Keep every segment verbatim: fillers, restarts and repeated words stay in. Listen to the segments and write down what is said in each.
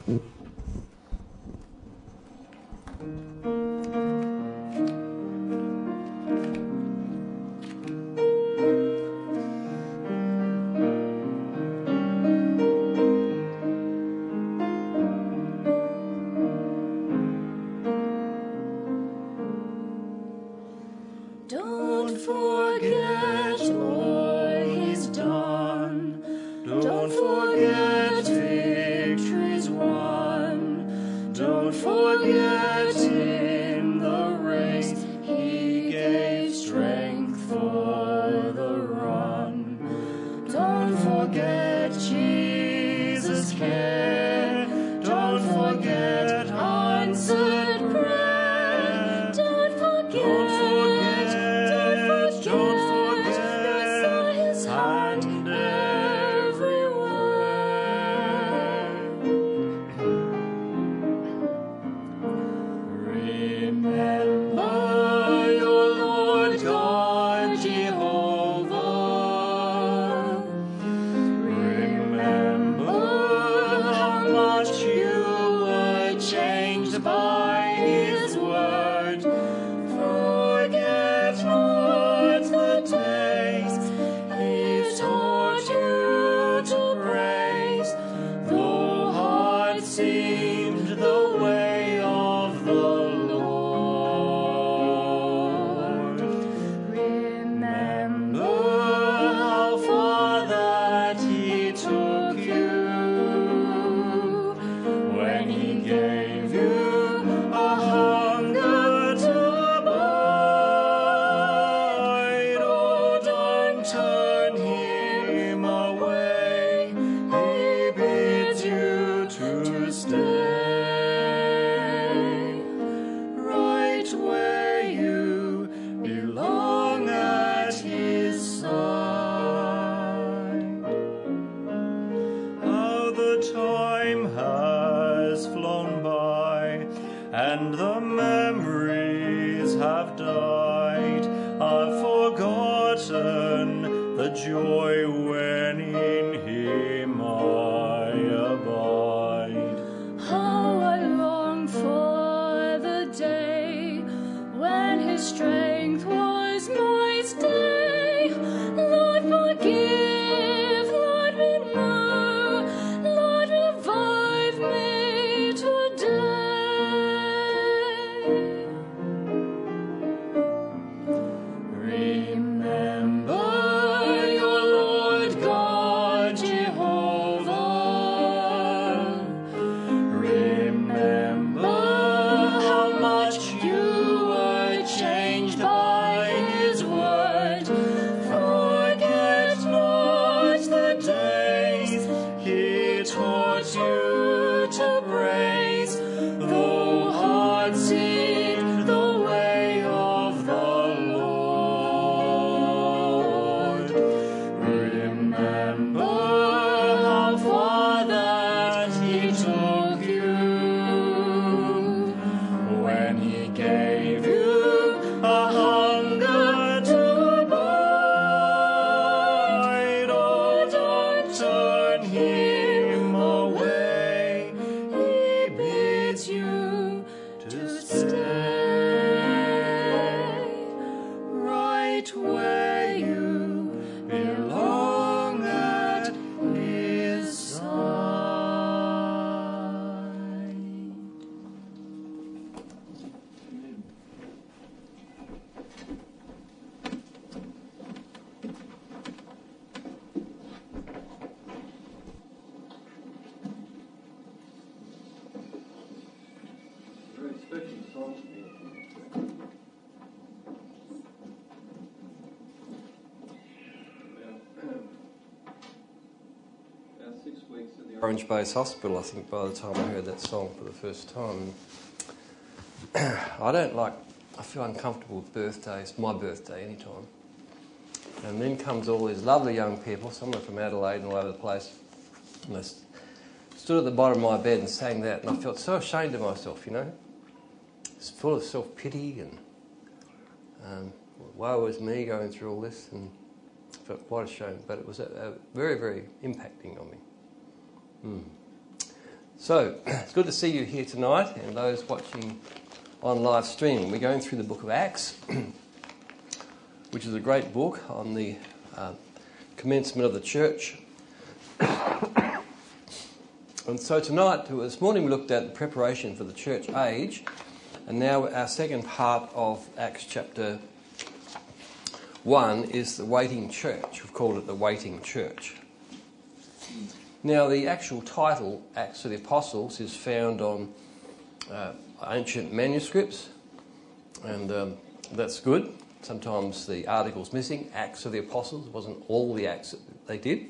Don't forget what he's done. Don't forget victories won. Don't forget in the race he gave strength for the run. Don't forget Jesus' care. Don't forget answered prayer. Don't forget. Don't forget. Don't forget, I saw his hand everywhere. Remember your Lord God Jehovah. Remember how much you were changed by his word. Forget not the days he taught you to praise, though hard seemed the way of the Lord. Remember how far that he took you when he gave you a hunger to abide. Oh, don't turn him away. He bids you to stay right where you belong at his side. How the time has flown by and the memories have died. I've forgotten the joy when in him I abide. How I long for the day when his strength was my stay. Lord, forgive, Lord, renew, Lord, revive me today. Remember your Lord God Jehovah. Remember how much you were changed by his word. Forget not the days he taught you to praise, though hard seemed the way of the Lord. Remember how far that he took you when he gave you a hunger to abide. Oh, don't turn him away. He bids you to stay right where you belong at his side. Very special song to me. About six weeks in the Orange Base Hospital, I think, by the time I heard that song for the first time. I don't like, I feel uncomfortable with birthdays, my birthday, anytime. And then comes all these lovely young people, some are from Adelaide and all over the place, and they stood at the bottom of my bed and sang that, and I felt so ashamed of myself, you know. It's full of self-pity and um, woe is me going through all this, and I felt quite ashamed, but it was a, a very, very impacting on me. Mm. So, it's good to see you here tonight and those watching on live stream. We're going through the book of Acts, which is a great book on the uh, commencement of the church. And so tonight, this morning we looked at the preparation for the church age, and now our second part of Acts chapter one is the waiting church. We've called it the waiting church. Now, the actual title, Acts of the Apostles, is found on uh, ancient manuscripts, and um, that's good. Sometimes the article's missing, Acts of the Apostles. It wasn't all the acts that they did.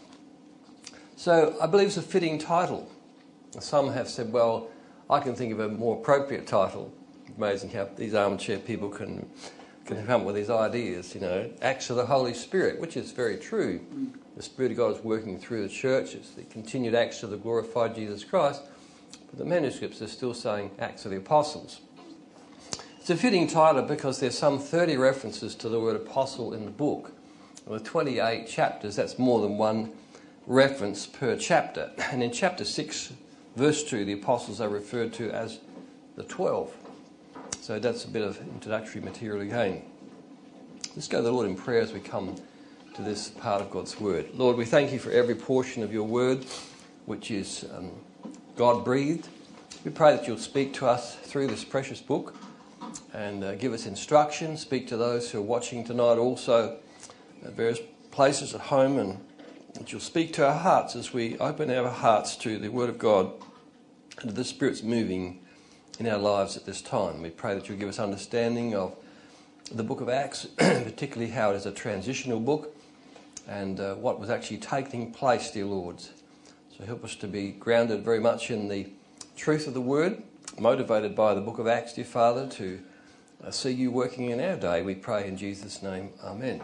So I believe it's a fitting title. Some have said, well, I can think of a more appropriate title. Amazing how these armchair people can can come up with these ideas, you know. Acts of the Holy Spirit, which is very true. The Spirit of God is working through the church. It's the continued acts of the glorified Jesus Christ. But the manuscripts are still saying Acts of the Apostles. It's a fitting title because there's some thirty references to the word apostle in the book. With twenty-eight chapters, that's more than one reference per chapter. And in chapter six, verse two, the apostles are referred to as the twelve. So that's a bit of introductory material again. Let's go to the Lord in prayer as we come to this part of God's word. Lord, we thank you for every portion of your word, which is um, God-breathed. We pray that you'll speak to us through this precious book and uh, give us instruction. Speak to those who are watching tonight also at various places at home, and that you'll speak to our hearts as we open our hearts to the word of God and to the Spirit's moving in our lives at this time. We pray that you'll give us understanding of the book of Acts, particularly how it is a transitional book and uh, what was actually taking place, dear Lord. So help us to be grounded very much in the truth of the word, motivated by the book of Acts, dear Father, to uh, see you working in our day. We pray in Jesus' name. Amen.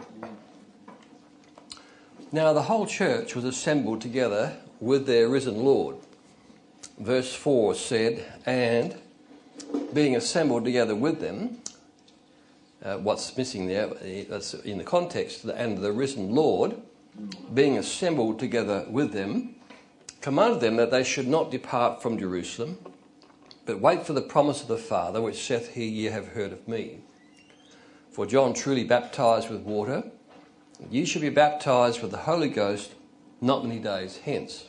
Now, the whole church was assembled together with their risen Lord. Verse four said, and being assembled together with them, uh, what's missing there, that's in the context, and the risen Lord, being assembled together with them, commanded them that they should not depart from Jerusalem, but wait for the promise of the Father, which saith he, ye have heard of me. For John truly baptized with water, ye shall be baptized with the Holy Ghost not many days hence.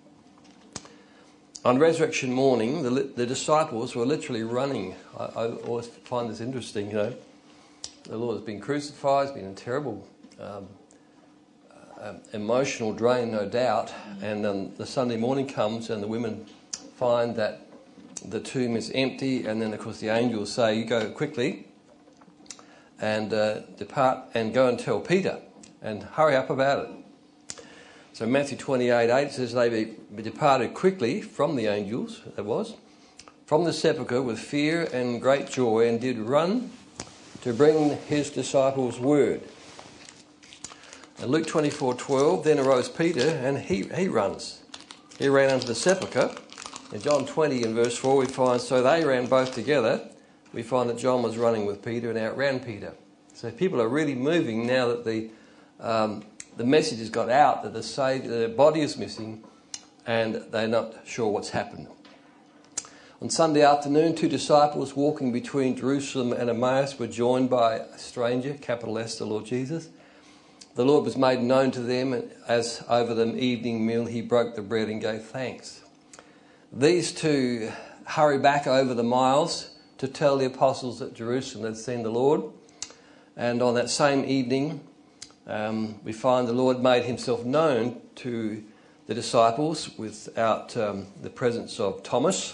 On resurrection morning, the, the disciples were literally running. I, I always find this interesting, you know. The Lord has been crucified, it's been a terrible um, uh, emotional drain, no doubt. And um, the Sunday morning comes and the women find that the tomb is empty. And then, of course, the angels say, you go quickly and uh, depart and go and tell Peter and hurry up about it. So Matthew twenty-eight eight says they be departed quickly from the angels, that was, from the sepulchre with fear and great joy, and did run to bring his disciples word. And Luke twenty-four twelve, then arose Peter, and he, he runs. He ran unto the sepulchre. In John twenty in verse four we find, so they ran both together. We find that John was running with Peter and outran Peter. So people are really moving now that the um, the message has got out that the saved, their body is missing and they're not sure what's happened. On Sunday afternoon, two disciples walking between Jerusalem and Emmaus were joined by a stranger, capital S, the Lord Jesus. The Lord was made known to them, and as over the evening meal he broke the bread and gave thanks. These two hurry back over the miles to tell the apostles at Jerusalem they'd seen the Lord. And on that same evening, Um, we find the Lord made himself known to the disciples without um, the presence of Thomas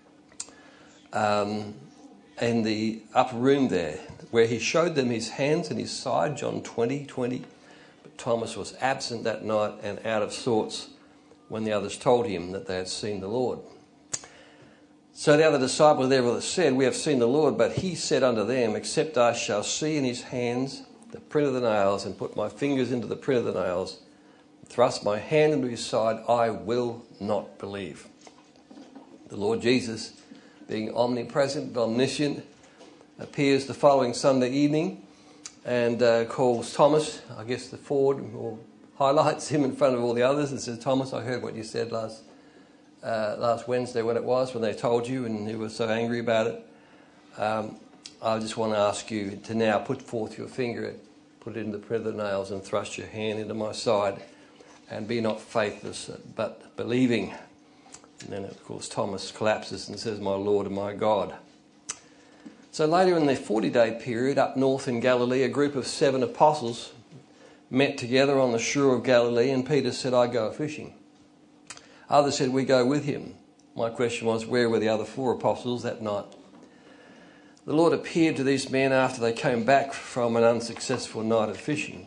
um, in the upper room there, where he showed them his hands and his side, John twenty twenty. But Thomas was absent that night and out of sorts when the others told him that they had seen the Lord. So the other disciples therefore said, we have seen the Lord, but he said unto them, except I shall see in his hands the print of the nails, and put my fingers into the print of the nails, thrust my hand into his side, I will not believe. The Lord Jesus, being omnipresent, omniscient, appears the following Sunday evening and uh, calls Thomas, I guess the Ford, or highlights him in front of all the others and says, Thomas, I heard what you said last uh, last Wednesday when it was, when they told you and you were so angry about it. Um, I just want to ask you to now put forth your finger, put it in the print of the nails and thrust your hand into my side, and be not faithless but believing. And then of course Thomas collapses and says, my Lord and my God. So later in the forty-day period up north in Galilee, a group of seven apostles met together on the shore of Galilee, and Peter said, I go fishing. Others said, we go with him. My question was, where were the other four apostles that night? The Lord appeared to these men after they came back from an unsuccessful night of fishing.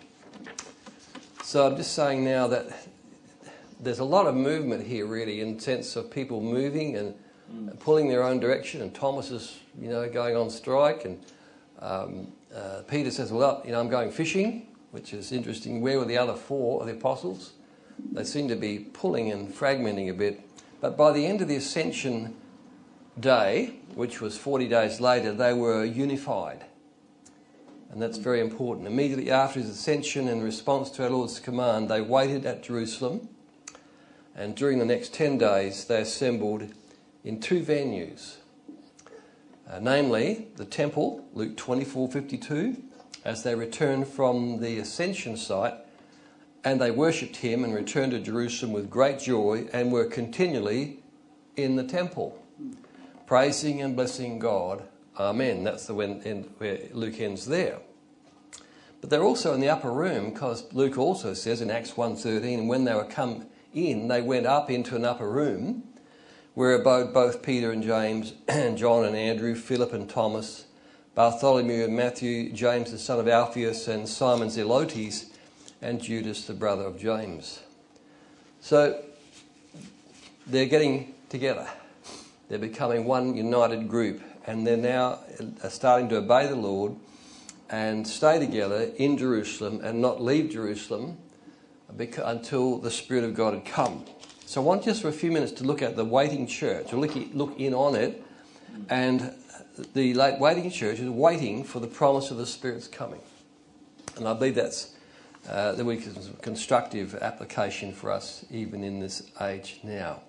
So I'm just saying now that there's a lot of movement here, really, in the sense of people moving and mm. pulling their own direction. And Thomas is, you know, going on strike. And um, uh, Peter says, well, you know, I'm going fishing, which is interesting. Where were the other four of the apostles? They seem to be pulling and fragmenting a bit. But by the end of the Ascension day, which was forty days later, they were unified. And that's very important. Immediately after his ascension, in response to our Lord's command, they waited at Jerusalem. And during the next ten days, they assembled in two venues. Uh, namely, the temple, Luke twenty-four fifty-two, as they returned from the ascension site, and they worshipped him and returned to Jerusalem with great joy and were continually in the temple, praising and blessing God. Amen. That's the when, end, where Luke ends there. But they're also in the upper room, because Luke also says in Acts one thirteen, when they were come in, they went up into an upper room where abode both Peter and James, and John and Andrew, Philip and Thomas, Bartholomew and Matthew, James the son of Alphaeus, and Simon Zelotes, and Judas the brother of James. So they're getting together. They're becoming one united group, and they're now starting to obey the Lord and stay together in Jerusalem and not leave Jerusalem until the Spirit of God had come. So I want just for a few minutes to look at the waiting church, or look in on it, and the waiting church is waiting for the promise of the Spirit's coming. And I believe that's uh, the week's constructive application for us even in this age now.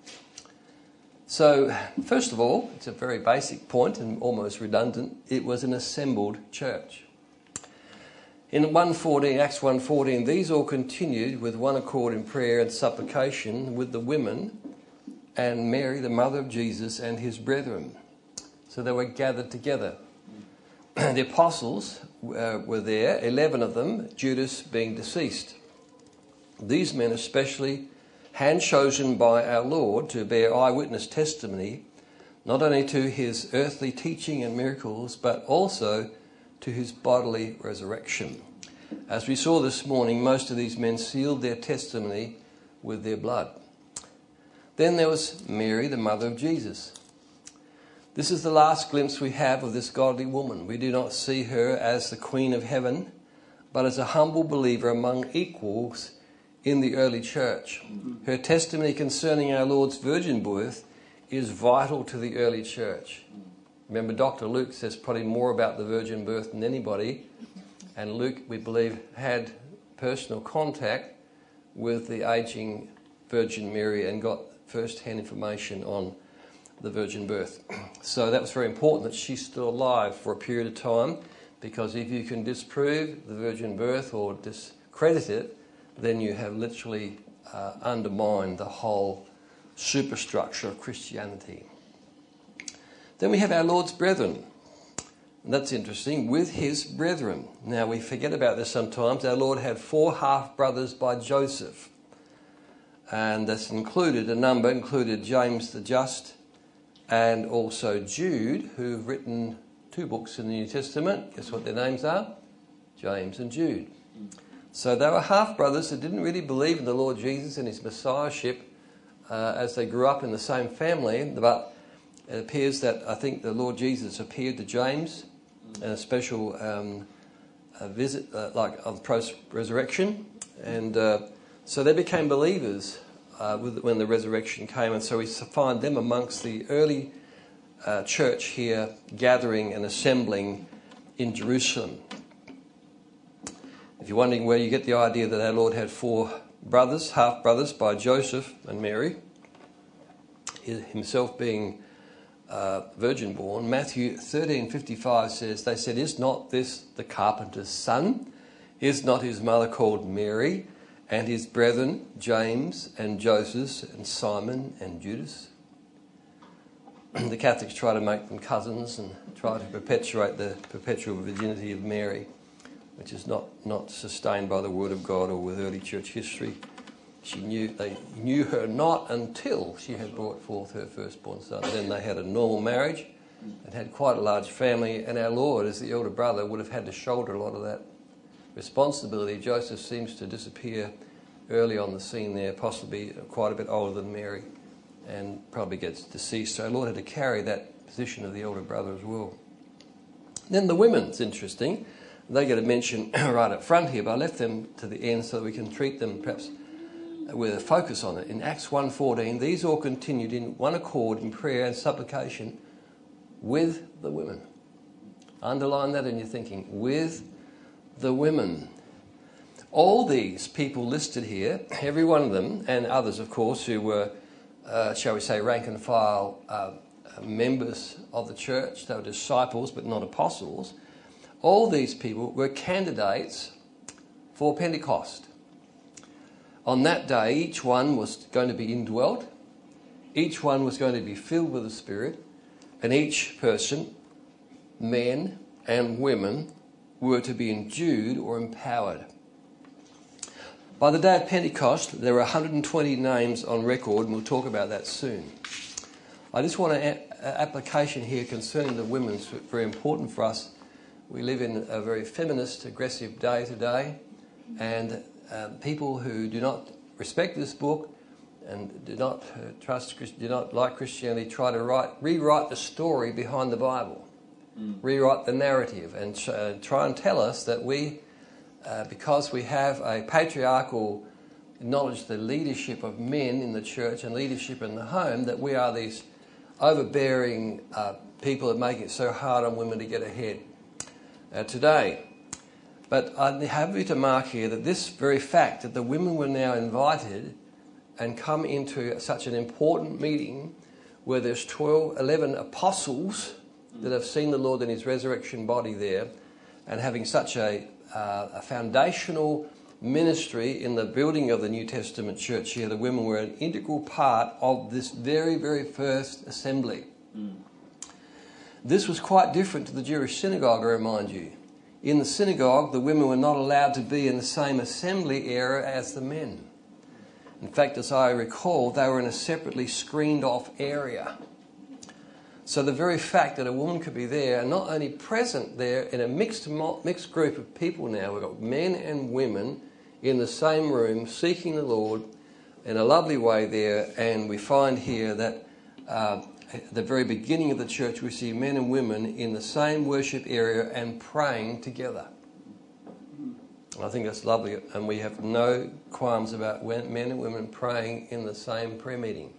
So, first of all, it's a very basic point and almost redundant. It was an assembled church. In one fourteen, Acts one fourteen, these all continued with one accord in prayer and supplication with the women and Mary, the mother of Jesus, and his brethren. So they were gathered together. The apostles uh, were there, eleven of them, Judas being deceased. These men especially, hand-chosen by our Lord to bear eyewitness testimony, not only to his earthly teaching and miracles, but also to his bodily resurrection. As we saw this morning, most of these men sealed their testimony with their blood. Then there was Mary, the mother of Jesus. This is the last glimpse we have of this godly woman. We do not see her as the Queen of Heaven, but as a humble believer among equals in the early church. Her testimony concerning our Lord's virgin birth is vital to the early church. Remember, Doctor Luke says probably more about the virgin birth than anybody. And Luke, we believe, had personal contact with the aging Virgin Mary and got first-hand information on the virgin birth. So that was very important that she's still alive for a period of time, because if you can disprove the virgin birth or discredit it, then you have literally uh, undermined the whole superstructure of Christianity. Then we have our Lord's brethren. And that's interesting, with his brethren. Now we forget about this sometimes. Our Lord had four half-brothers by Joseph. And that's included, a number included James the Just and also Jude, who've written two books in the New Testament. Guess what their names are? James and Jude. So they were half-brothers that didn't really believe in the Lord Jesus and his messiahship uh, as they grew up in the same family. But it appears that I think the Lord Jesus appeared to James in a special um, a visit, uh, like of post-resurrection. And uh, so they became believers uh, with, when the resurrection came. And so we find them amongst the early uh, church here gathering and assembling in Jerusalem. If you're wondering where you get the idea that our Lord had four brothers, half-brothers by Joseph and Mary, himself being uh, virgin born, Matthew thirteen fifty-five says, they said, is not this the carpenter's son? Is not his mother called Mary, and his brethren James and Joseph and Simon and Judas? The Catholics try to make them cousins and try to perpetuate the perpetual virginity of Mary, which is not, not sustained by the Word of God or with early church history. She knew they knew her not until she had brought forth her firstborn son. Then they had a normal marriage and had quite a large family, and our Lord, as the elder brother, would have had to shoulder a lot of that responsibility. Joseph seems to disappear early on the scene there, possibly quite a bit older than Mary, and probably gets deceased. So our Lord had to carry that position of the elder brother as well. Then the women, it's interesting. They get a mention right up front here, but I left them to the end so that we can treat them perhaps with a focus on it. In Acts one fourteen, these all continued in one accord in prayer and supplication with the women. Underline that in your thinking, with the women. All these people listed here, every one of them, and others, of course, who were, uh, shall we say, rank and file uh, members of the church. They were disciples, but not apostles. All these people were candidates for Pentecost. On that day, each one was going to be indwelt. Each one was going to be filled with the Spirit. And each person, men and women, were to be endued or empowered. By the day of Pentecost, there were one hundred twenty names on record, and we'll talk about that soon. I just want an application here concerning the women. It's very important for us. We live in a very feminist, aggressive day today, and uh, people who do not respect this book and do not uh, trust, do not like Christianity, try to write, rewrite the story behind the Bible, mm. rewrite the narrative, and uh, try and tell us that we, uh, because we have a patriarchal knowledge, the leadership of men in the church and leadership in the home, that we are these overbearing uh, people that make it so hard on women to get ahead uh, today. But I have you to mark here that this very fact that the women were now invited and come into such an important meeting where there's twelve, eleven apostles that have seen the Lord in his resurrection body there, and having such a, uh, a foundational ministry in the building of the New Testament church here, the women were an integral part of this very, very first assembly. Mm. This was quite different to the Jewish synagogue, I remind you. In the synagogue, the women were not allowed to be in the same assembly area as the men. In fact, as I recall, they were in a separately screened off area. So the very fact that a woman could be there, and not only present there in a mixed mixed group of people now, we've got men and women in the same room seeking the Lord in a lovely way there. And we find here that uh, at the very beginning of the church, we see men and women in the same worship area and praying together. I think that's lovely, and we have no qualms about men and women praying in the same prayer meeting.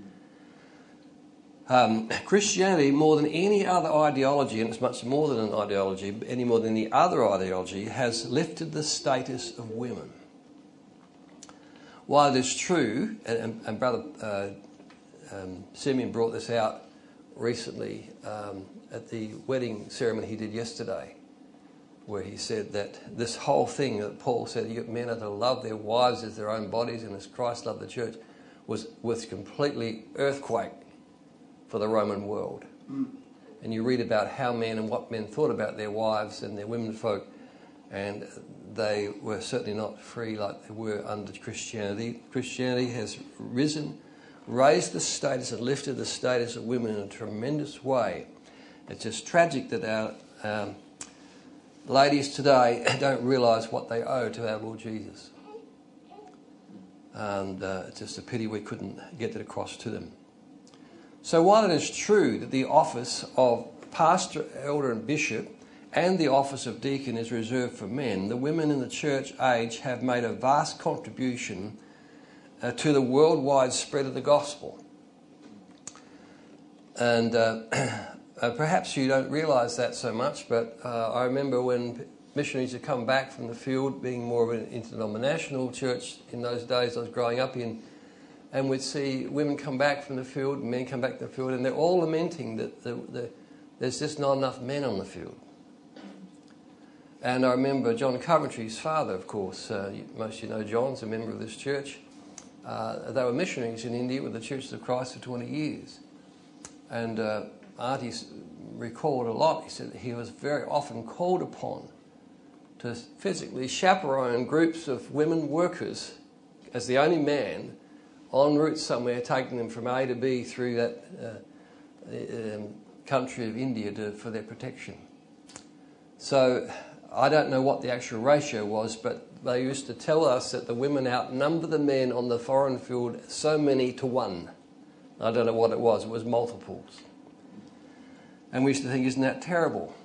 Um, Christianity, more than any other ideology, and it's much more than an ideology, any more than any other ideology, has lifted the status of women. While it is true, and, and, and Brother uh, um, Simeon brought this out recently um, at the wedding ceremony he did yesterday, where he said that this whole thing that Paul said, men are to love their wives as their own bodies and as Christ loved the church, was, was completely earthquake for the Roman world. Mm. And you read about how men and what men thought about their wives and their womenfolk, and they were certainly not free like they were under Christianity. Christianity has risen, raised the status and lifted the status of women in a tremendous way. It's just tragic that our um, ladies today don't realise what they owe to our Lord Jesus. And uh, it's just a pity we couldn't get it across to them. So while it is true that the office of pastor, elder and bishop and the office of deacon is reserved for men, the women in the church age have made a vast contribution uh, to the worldwide spread of the gospel. And uh, Uh, perhaps you don't realise that so much, but uh, I remember when missionaries had come back from the field, being more of an interdenominational church in those days I was growing up in, and we'd see women come back from the field, and men come back from the field, and they're all lamenting that the, the, there's just not enough men on the field. And I remember John Coventry's father, of course, uh, most of you know John's a member of this church. Uh, they were missionaries in India with the Churches of Christ for twenty years. And uh, Auntie recalled a lot. He said that he was very often called upon to physically chaperone groups of women workers as the only man en route somewhere, taking them from A to B through that uh, um, country of India to, for their protection. So I don't know what the actual ratio was, but they used to tell us that the women outnumber the men on the foreign field so many to one. I don't know what it was. It was multiples. And we used to think, isn't that terrible?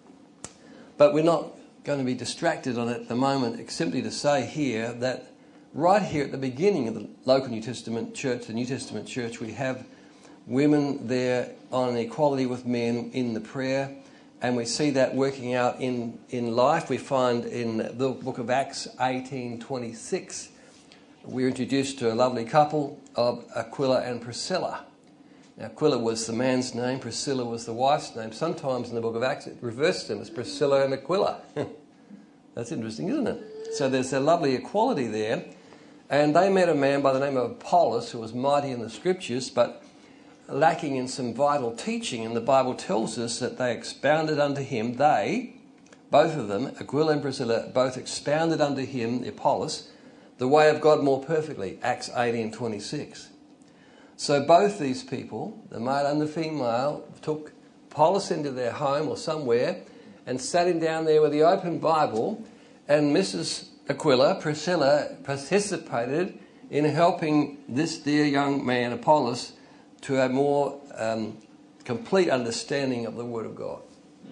But we're not going to be distracted on it at the moment, simply to say here that right here at the beginning of the local New Testament church, the New Testament church, we have women there on equality with men in the prayer. And we see that working out in, in life. We find in the book of Acts eighteen twenty-six, we're introduced to a lovely couple of Aquila and Priscilla. Now, Aquila was the man's name, Priscilla was the wife's name. Sometimes in the book of Acts it reverses them as Priscilla and Aquila. That's interesting, isn't it? So there's a lovely equality there. And they met a man by the name of Apollos who was mighty in the scriptures, but lacking in some vital teaching, and the Bible tells us that they expounded unto him, they, both of them, Aquila and Priscilla, both expounded unto him, Apollos, the way of God more perfectly, Acts eighteen twenty-six. So both these people, the male and the female, took Apollos into their home or somewhere and sat him down there with the open Bible, and Missus Aquila, Priscilla, participated in helping this dear young man, Apollos, to a more um, complete understanding of the Word of God.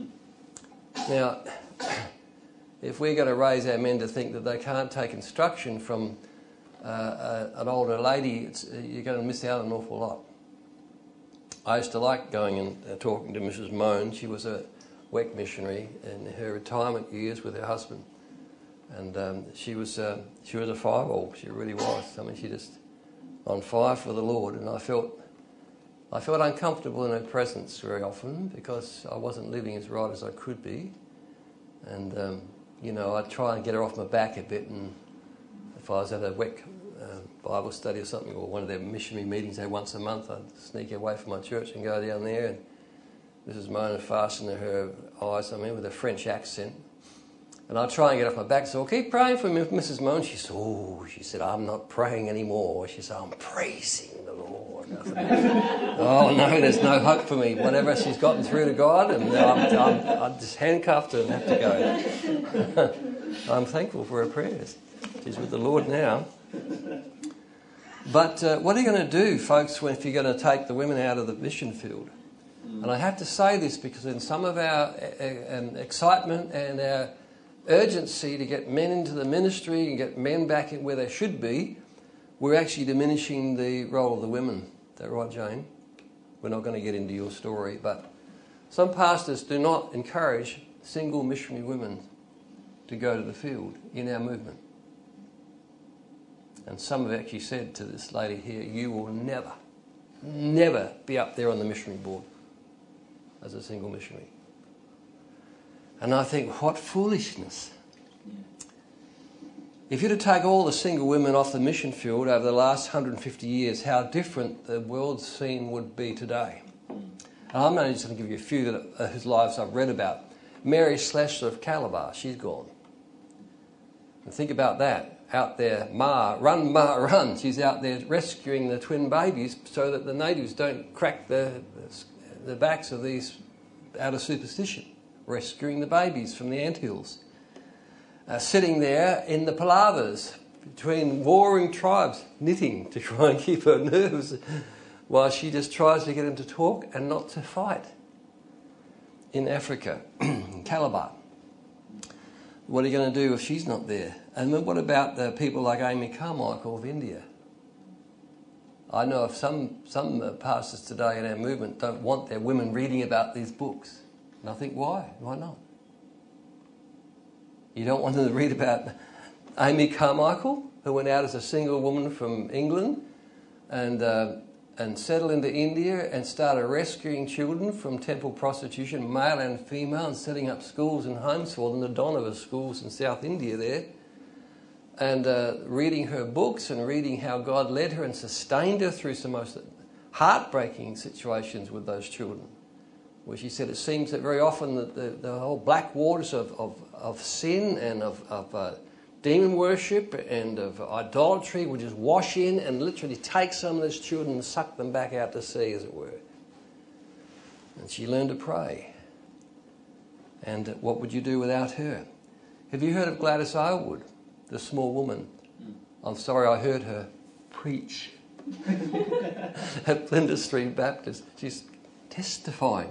Now, if we're going to raise our men to think that they can't take instruction from uh, a, an older lady, it's, you're going to miss out on an awful lot. I used to like going and uh, talking to Missus Moan. She was a W E C missionary in her retirement years with her husband. And um, she was uh, she was a fireball. She really was. I mean, she just on fire for the Lord. And I felt I felt uncomfortable in her presence very often because I wasn't living as right as I could be. And, um, you know, I'd try and get her off my back a bit. And if I was at a W E C uh, Bible study or something, or one of their missionary meetings they once a month, I'd sneak away from my church and go down there. And Missus Mona fastened her eyes on me with a French accent. And I'd try and get off my back. So I'll keep praying for Missus Moan. She said, oh, she said, I'm not praying anymore. She said, I'm praising the Lord. I said, oh, no, there's no hope for me. Whenever she's gotten through to God, and I'm, I'm, I'm just handcuffed and have to go. I'm thankful for her prayers. She's with the Lord now. But uh, what are you going to do, folks, if you're going to take the women out of the mission field? And I have to say this because in some of our uh, um, excitement and our urgency to get men into the ministry and get men back in where they should be, we're actually diminishing the role of the women. Is that right, Jane? We're not going to get into your story, but some pastors do not encourage single missionary women to go to the field in our movement. And some have actually said to this lady here, you will never, never be up there on the missionary board as a single missionary. And I think, what foolishness. Yeah. If you're to take all the single women off the mission field over the last one hundred fifty years, how different the world scene would be today. And I'm only just going to give you a few that, uh, whose lives I've read about. Mary Slessor of Calabar, she's gone. And think about that. Out there, Ma, run, Ma, run. She's out there rescuing the twin babies so that the natives don't crack the, the backs of these out of superstition. Rescuing the babies from the anthills. Uh, sitting there in the palavers between warring tribes, knitting to try and keep her nerves while she just tries to get them to talk and not to fight. In Africa, in Calabar. What are you going to do if she's not there? And then what about the people like Amy Carmichael of India? I know of some, some pastors today in our movement don't want their women reading about these books. And I think, why? Why not? You don't want them to read about Amy Carmichael, who went out as a single woman from England and uh, and settled into India and started rescuing children from temple prostitution, male and female, and setting up schools and homes for them, the Donava schools in South India there. And uh, reading her books and reading how God led her and sustained her through some most heartbreaking situations with those children, where she said it seems that very often that the, the whole black waters of, of, of sin and of, of uh, demon worship and of idolatry would just wash in and literally take some of those children and suck them back out to sea, as it were. And she learned to pray. And what would you do without her? Have you heard of Gladys Aylward, the small woman? I'm sorry, I heard her preach at Flinders Street Baptist. She's testifying.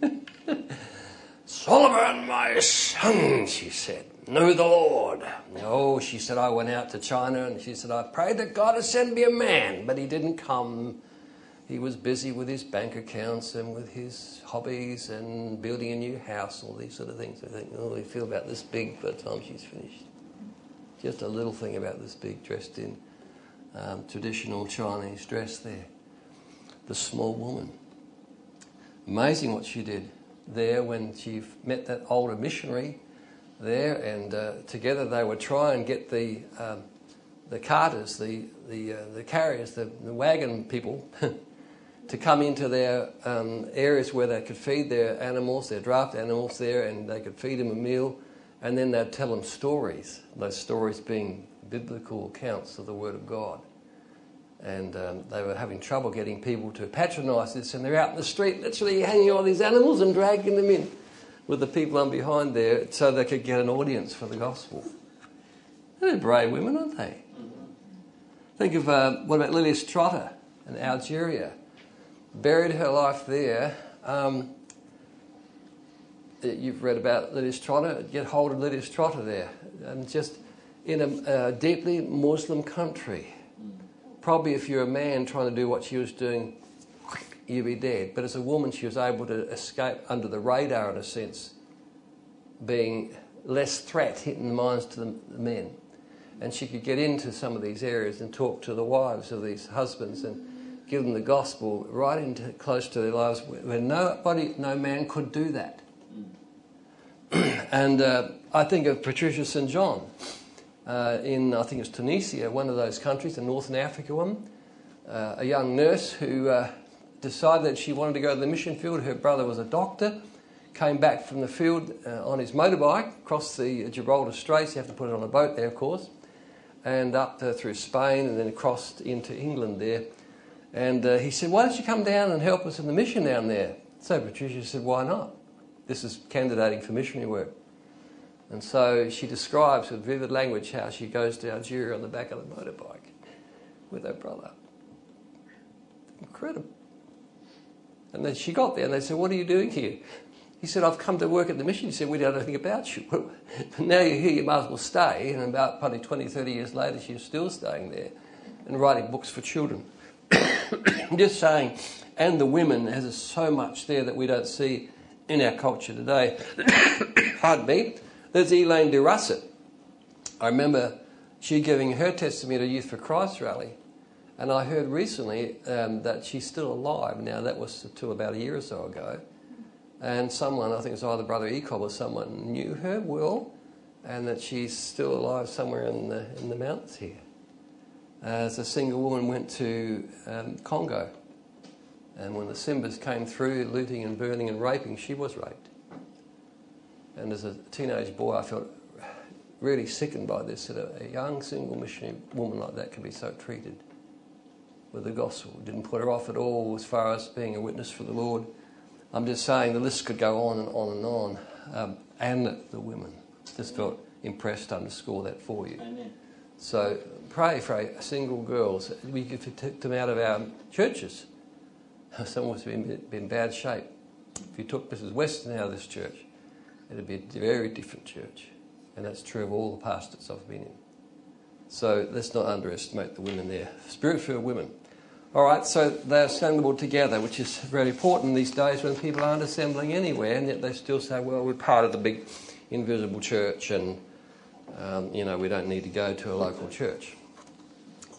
Solomon, my son, she said, knew the Lord. Oh, she said, I went out to China and she said, I prayed that God would send me a man, but he didn't come. He was busy with his bank accounts and with his hobbies and building a new house, all these sort of things. I think, oh, we feel about this big by the time she's finished. Just a little thing about this big, dressed in um, traditional Chinese dress there. The small woman. Amazing what she did there when she met that older missionary there, and uh, together they would try and get the um, the carters, the the uh, the carriers, the, the wagon people to come into their um, areas where they could feed their animals, their draft animals there, and they could feed them a meal, and then they'd tell them stories, those stories being biblical accounts of the Word of God. And um, they were having trouble getting people to patronise this, and they're out in the street literally hanging all these animals and dragging them in with the people on behind there so they could get an audience for the gospel. They're brave women, aren't they? Think of, uh, what about Lilias Trotter in Algeria? Buried her life there. Um, you've read about Lilias Trotter. Get hold of Lilias Trotter there. And just in a, a deeply Muslim country. Probably if you're a man trying to do what she was doing, you'd be dead. But as a woman, she was able to escape under the radar, in a sense, being less threat hitting the minds to the men. And she could get into some of these areas and talk to the wives of these husbands and give them the gospel right into close to their lives, where nobody, no man could do that. And uh, I think of Patricia Saint John. Uh, in, I think it's Tunisia, one of those countries, the Northern Africa one, uh, a young nurse who uh, decided that she wanted to go to the mission field. Her brother was a doctor, came back from the field uh, on his motorbike, across the Gibraltar Straits. You have to put it on a boat there, of course, and up uh, through Spain and then across into England there. And uh, he said, why don't you come down and help us in the mission down there? So Patricia said, why not? This is candidating for missionary work. And so she describes with vivid language how she goes to Algeria on the back of the motorbike with her brother. Incredible. And then she got there and they said, what are you doing here? He said, I've come to work at the mission. He said, we don't know anything about you. But now you're here, you might as well stay. And about probably twenty, thirty years later, she's still staying there and writing books for children. Just saying, and the women, there's so much there that we don't see in our culture today. Pardon me. There's Elaine de Russet. I remember she giving her testimony at a Youth for Christ rally, and I heard recently um, that she's still alive. Now, that was till about a year or so ago, and someone, I think it's either Brother Ecob or someone, knew her well, and that she's still alive somewhere in the, in the mountains here. As a single woman went to um, Congo, and when the Simbas came through, looting and burning and raping, she was raped. And as a teenage boy, I felt really sickened by this, that a, a young single missionary woman like that could be so treated with the gospel. It didn't put her off at all as far as being a witness for the Lord. I'm just saying the list could go on and on and on. Um, and the women. Just felt impressed to underscore that for you. Amen. So pray for single girls. We could take them out of our churches. Some of us have been in bad shape. If you took Missus Weston out of this church, it'd be a very different church. And that's true of all the pastors I've been in. So let's not underestimate the women there. Spirit-filled women. All right, so they're assembled together, which is very important these days when people aren't assembling anywhere, and yet they still say, well, we're part of the big invisible church and, um, you know, we don't need to go to a local church.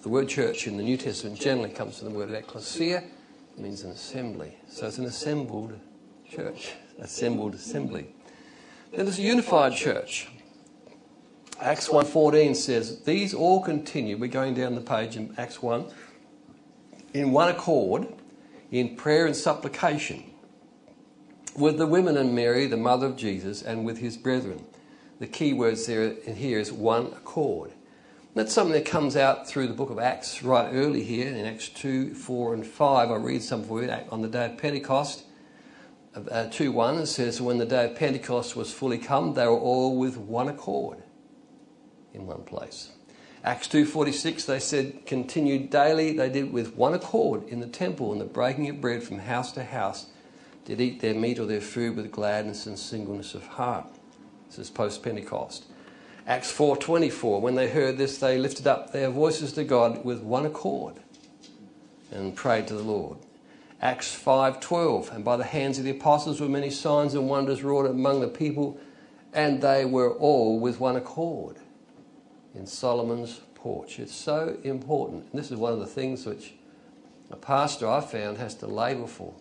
the word church in the New Testament generally comes from the word ecclesia. It means an assembly. So it's an assembled church, assembled assembly. Then there's a unified church. Acts one fourteen says, these all continue, we're going down the page in Acts one, in one accord, in prayer and supplication, with the women and Mary, the mother of Jesus, and with his brethren. The key words there in here is one accord. That's something that comes out through the book of Acts right early here in Acts two, four and five. I'll read some for you. On the day of Pentecost, uh, two one, it says, when the day of Pentecost was fully come, they were all with one accord in one place. Acts two forty-six, they said, continued daily, they did with one accord in the temple and the breaking of bread from house to house, did eat their meat or their food with gladness and singleness of heart. This is post-Pentecost. Acts four twenty-four, when they heard this, they lifted up their voices to God with one accord and prayed to the Lord. Acts five twelve, and by the hands of the apostles were many signs and wonders wrought among the people, and they were all with one accord in Solomon's porch. It's so important. And this is one of the things which a pastor I've found has to labour for,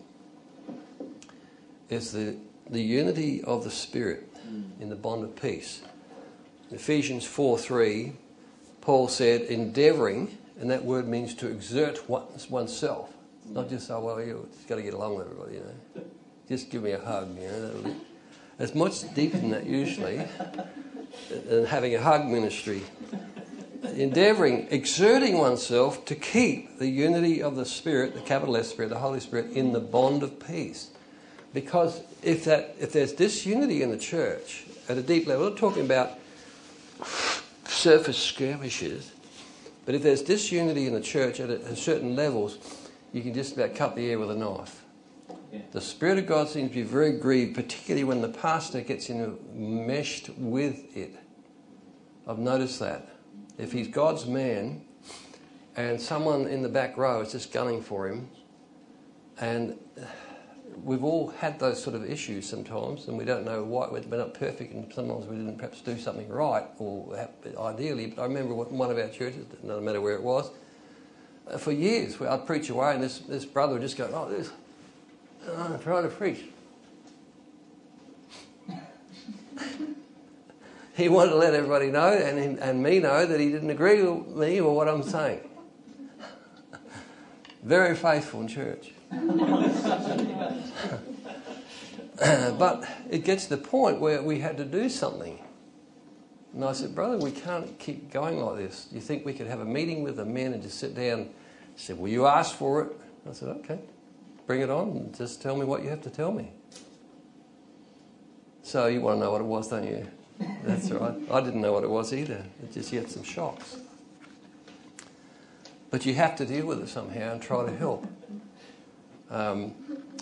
is the, the unity of the Spirit in the bond of peace. In Ephesians four three, Paul said, endeavouring, and that word means to exert one's, oneself. Not just, oh, well, you've just got to get along with everybody, you know. Just give me a hug, you know. It's much deeper than that usually, than having a hug ministry. Endeavouring, exerting oneself to keep the unity of the Spirit, the capital S Spirit, the Holy Spirit, in the bond of peace. Because if that if there's disunity in the church at a deep level, we're not talking about surface skirmishes, but if there's disunity in the church at, a, at certain levels, you can just about cut the air with a knife. Yeah. The Spirit of God seems to be very grieved, particularly when the pastor gets enmeshed with it. I've noticed that. If he's God's man and someone in the back row is just gunning for him, and we've all had those sort of issues sometimes, and we don't know why. We're not perfect, and sometimes we didn't perhaps do something right, or ideally. But I remember one of our churches, no matter where it was, for years, where I'd preach away, and this, this brother would just go, oh, this, I'm trying to preach. He wanted to let everybody know, and, and me know, that he didn't agree with me or what I'm saying. Very faithful in church. But it gets to the point where we had to do something. And I said, brother, we can't keep going like this. Do you think we could have a meeting with the men and just sit down? He said, well, you asked for it. I said, okay, bring it on and just tell me what you have to tell me. So you want to know what it was, don't you? That's right. I didn't know what it was either. It just, you had some shocks. But you have to deal with it somehow and try to help. Um,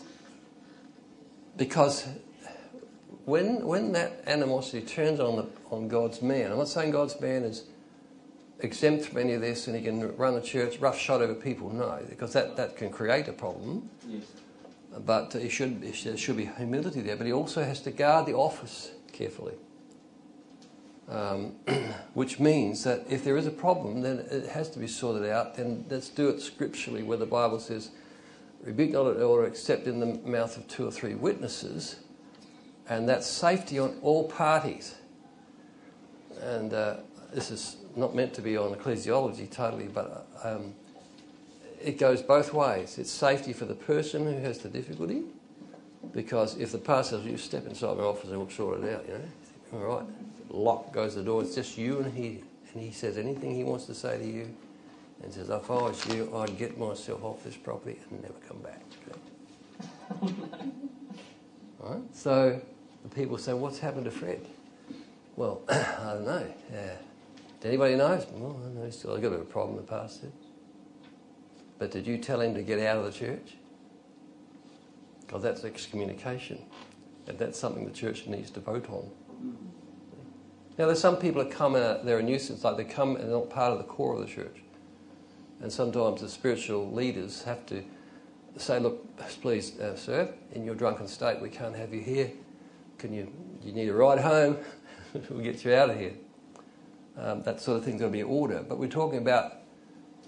because when when that animosity turns on the, on God's man, I'm not saying God's man is exempt from any of this and he can run the church roughshod over people, no, because that, that can create a problem. Yes. But he should, there should be humility there, but he also has to guard the office carefully. Um, which means that if there is a problem, then it has to be sorted out. Then let's do it scripturally, where the Bible says, rebuke not an elder except in the mouth of two or three witnesses, and that's safety on all parties. And uh, this is not meant to be on ecclesiology totally, but um, it goes both ways. It's safety for the person who has the difficulty, because if the pastor says, you step inside my office and we'll sort it out, you know, all right. Lock goes the door, it's just you and he, and he says anything he wants to say to you, and says, if I was you, I'd get myself off this property and never come back. Okay? Right? So the people say, what's happened to Fred? Well, I don't know. Yeah. Did anybody know? Well, I know he's still got a bit of a problem, the pastor said. But did you tell him to get out of the church? Because that's excommunication, and that's something the church needs to vote on. Now, there's some people that come and they're a nuisance, like they come and they're not part of the core of the church. And sometimes the spiritual leaders have to say, look, please, uh, sir, in your drunken state, we can't have you here. Can you, you need a ride home? We'll get you out of here. Um, that sort of thing's got to be order. But we're talking about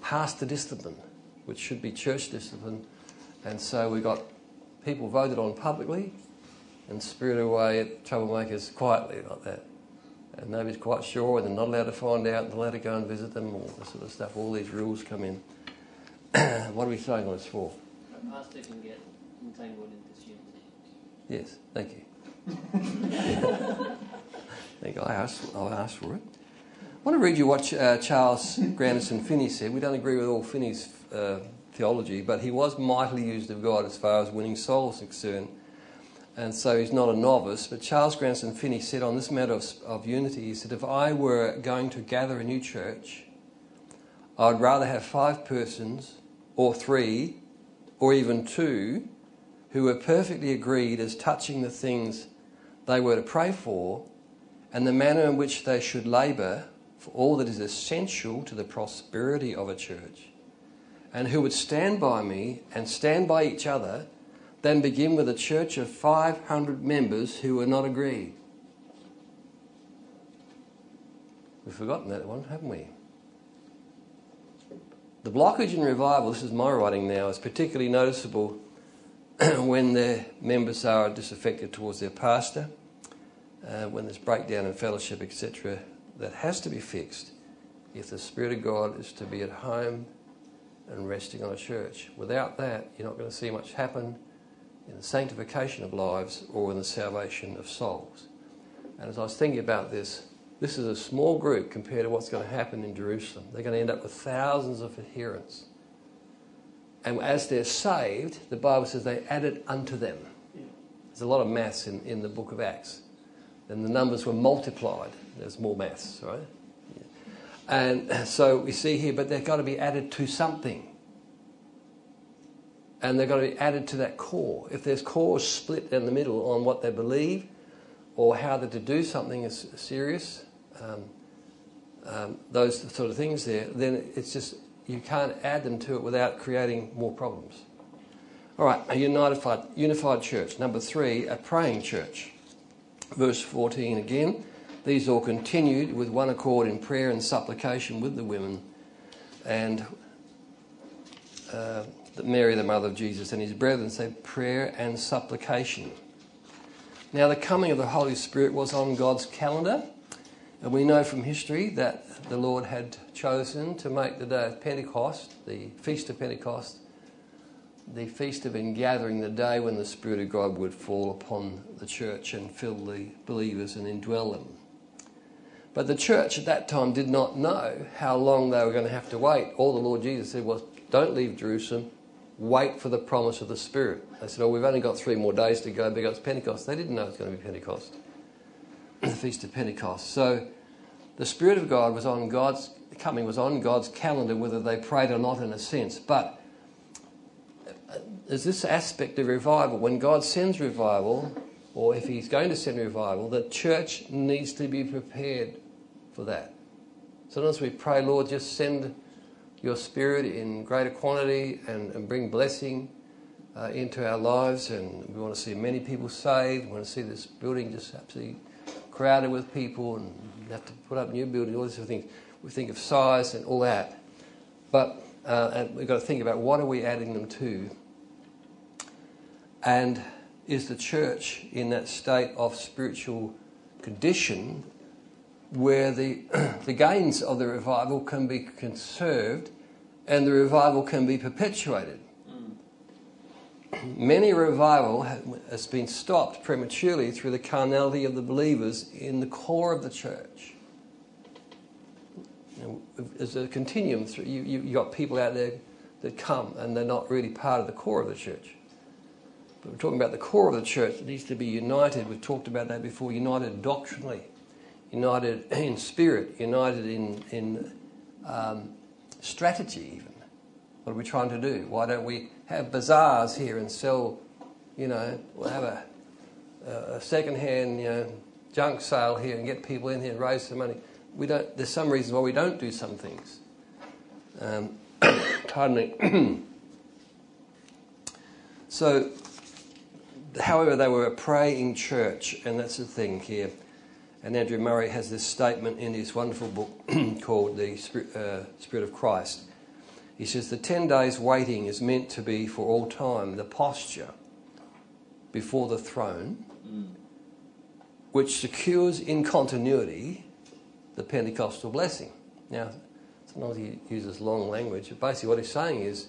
pastor discipline, which should be church discipline. And so we got people voted on publicly and spirited away at troublemakers quietly like that. And nobody's quite sure, and they're not allowed to find out, and they're allowed to go and visit them, all this sort of stuff. All these rules come in. What are we saying on this for? A pastor can get entangled in disunity. Yes, thank you. Thank you. I asked, I asked for it. I want to read you what uh, Charles Grandison Finney said. We don't agree with all Finney's uh, theology, but he was mightily used of God as far as winning souls is concerned. And so he's not a novice. But Charles Grandison Finney said on this matter of, of unity, he said, if I were going to gather a new church, I'd rather have five persons, or three, or even two, who were perfectly agreed as touching the things they were to pray for, and the manner in which they should labour for all that is essential to the prosperity of a church, and who would stand by me and stand by each other, than begin with a church of five hundred members who were not agreed. We've forgotten that one, haven't we? The blockage in revival, this is my writing now, is particularly noticeable when their members are disaffected towards their pastor, uh, when there's breakdown in fellowship, et cetera. That has to be fixed if the Spirit of God is to be at home and resting on a church. Without that, you're not going to see much happen in the sanctification of lives or in the salvation of souls. And as I was thinking about this, this is a small group compared to what's going to happen in Jerusalem. They're going to end up with thousands of adherents. And as they're saved, the Bible says they added unto them. There's a lot of maths in, in the book of Acts. And the numbers were multiplied. There's more maths, right? Yeah. And so we see here, but they've got to be added to something. And they've got to be added to that core. If there's cores split down the middle on what they believe or how they're to do something is serious, um, um, those sort of things there, then it's just, you can't add them to it without creating more problems. All right, a unified, unified church. Number three, a praying church. Verse fourteen again. These all continued with one accord in prayer and supplication with the women, and uh, Mary, the mother of Jesus, and his brethren, said prayer and supplication. Now the coming of the Holy Spirit was on God's calendar, and we know from history that the Lord had chosen to make the day of Pentecost, the Feast of Pentecost, the Feast of Ingathering, the day when the Spirit of God would fall upon the church and fill the believers and indwell them. But the church at that time did not know how long they were going to have to wait. All the Lord Jesus said was, don't leave Jerusalem, wait for the promise of the Spirit. They said, oh, we've only got three more days to go because it's Pentecost. They didn't know it was going to be Pentecost, the Feast of Pentecost. So the Spirit of God was on God's, coming was on God's calendar, whether they prayed or not in a sense. But there's this aspect of revival. When God sends revival, or if he's going to send revival, the church needs to be prepared for that. Sometimes we pray, Lord, just send your Spirit in greater quantity and, and bring blessing uh, into our lives. And we want to see many people saved. We want to see this building just absolutely crowded with people, and we have to put up new buildings, all these sort of things. We think of size and all that. But uh, and we've got to think about what are we adding them to. And is the church in that state of spiritual condition where the the gains of the revival can be conserved and the revival can be perpetuated? Mm. Many revival has been stopped prematurely through the carnality of the believers in the core of the church. You know, there's a continuum. Through, you, you, you've got people out there that come and they're not really part of the core of the church. But we're talking about the core of the church. It needs to be united. We've talked about that before. United doctrinally, united in spirit, united in in um, strategy even. What are we trying to do? Why don't we have bazaars here and sell, you know, we'll have a, a second-hand, you know, junk sale here and get people in here and raise some money. We don't. There's some reasons why we don't do some things. Um, pardon me. So, however, they were a praying church, and that's the thing here. And Andrew Murray has this statement in his wonderful book called The Spirit, uh, Spirit of Christ. He says the ten days waiting is meant to be for all time, the posture before the throne, mm. which secures in continuity the Pentecostal blessing. Now, sometimes he uses long language, but basically what he's saying is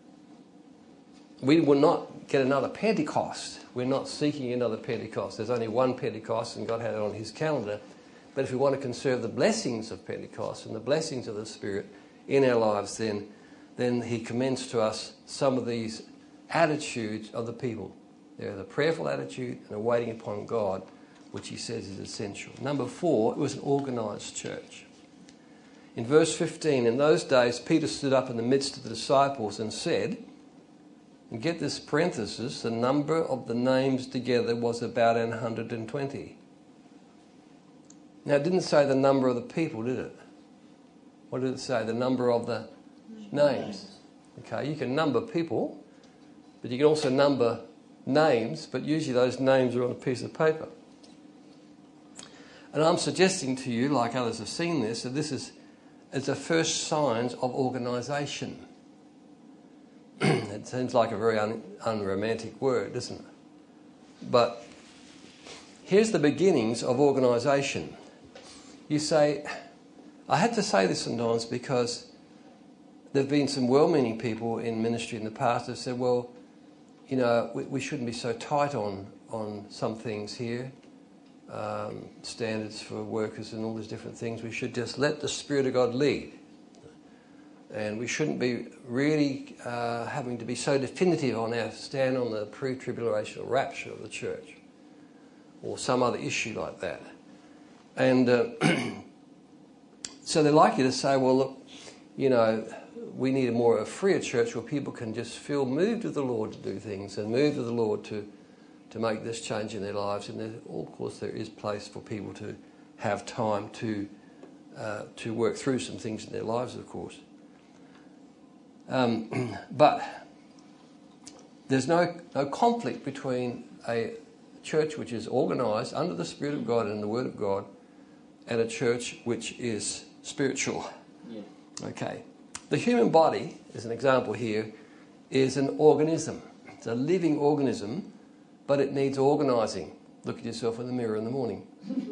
we will not get another Pentecost. We're not seeking another Pentecost. There's only one Pentecost and God had it on his calendar. But if we want to conserve the blessings of Pentecost and the blessings of the Spirit in our lives, then, then he commends to us some of these attitudes of the people. There's a prayerful attitude and a waiting upon God, which he says is essential. Number four, it was an organised church. In verse fifteen, in those days Peter stood up in the midst of the disciples and said, and get this parenthesis, the number of the names together was about one hundred twenty. Now, it didn't say the number of the people, did it? What did it say? The number of the names. Okay, you can number people, but you can also number names, but usually those names are on a piece of paper. And I'm suggesting to you, like others have seen this, that this is, is the first signs of organisation. It seems like a very un, unromantic word, doesn't it? But here's the beginnings of organisation. You say, I had to say this sometimes because there have been some well-meaning people in ministry in the past who have said, well, you know, we, we shouldn't be so tight on, on some things here, um, standards for workers and all these different things. We should just let the Spirit of God lead. And we shouldn't be really uh, having to be so definitive on our stand on the pre-tribulational rapture of the church or some other issue like that. And uh, so they're likely to say, well, look, you know, we need a more a freer church where people can just feel moved with the Lord to do things and moved with the Lord to, to make this change in their lives. And there, of course, there is place for people to have time to, uh, to work through some things in their lives, of course. Um, but there's no, no conflict between a church which is organised under the Spirit of God and the Word of God and a church which is spiritual. Yeah. Okay. The human body, as an example here, is an organism. It's a living organism, but it needs organising. Look at yourself in the mirror in the morning.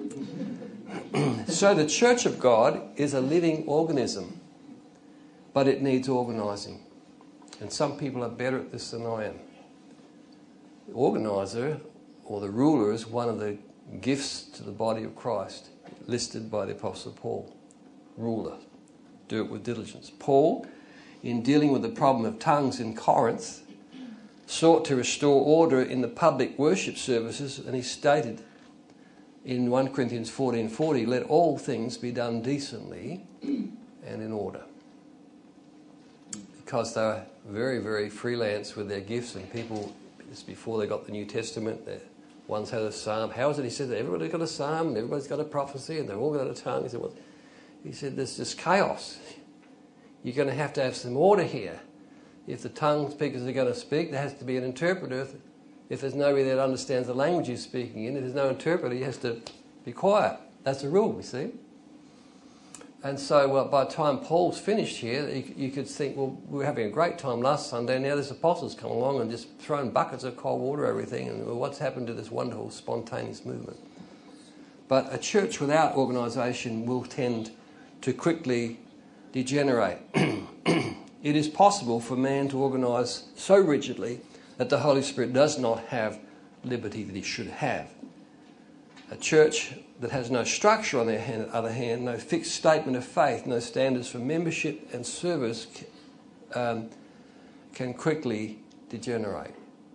So the church of God is a living organism, but it needs organising. And some people are better at this than I am. The organiser, or the ruler, is one of the gifts to the body of Christ, listed by the Apostle Paul. Ruler. Do it with diligence. Paul, in dealing with the problem of tongues in Corinth, sought to restore order in the public worship services, and he stated in First Corinthians fourteen forty, let all things be done decently and in order. Because they were very, very freelance with their gifts, and people, just before they got the New Testament, they, one's had a psalm. How is it? He said that everybody's got a psalm and everybody's got a prophecy and they've all got a tongue. He said, well, he said there's just chaos. You're going to have to have some order here. If the tongue speakers are going to speak, there has to be an interpreter. If there's nobody that understands the language you're speaking in, if there's no interpreter, he has to be quiet. That's a rule, you see. And so well, by the time Paul's finished here, you, you could think, well, we were having a great time last Sunday, now this apostles come along and just thrown buckets of cold water, everything, and well, what's happened to this wonderful spontaneous movement? But a church without organisation will tend to quickly degenerate. It is possible for man to organise so rigidly that the Holy Spirit does not have liberty that he should have. A church that has no structure, on the other hand, no fixed statement of faith, no standards for membership and service, um, can quickly degenerate.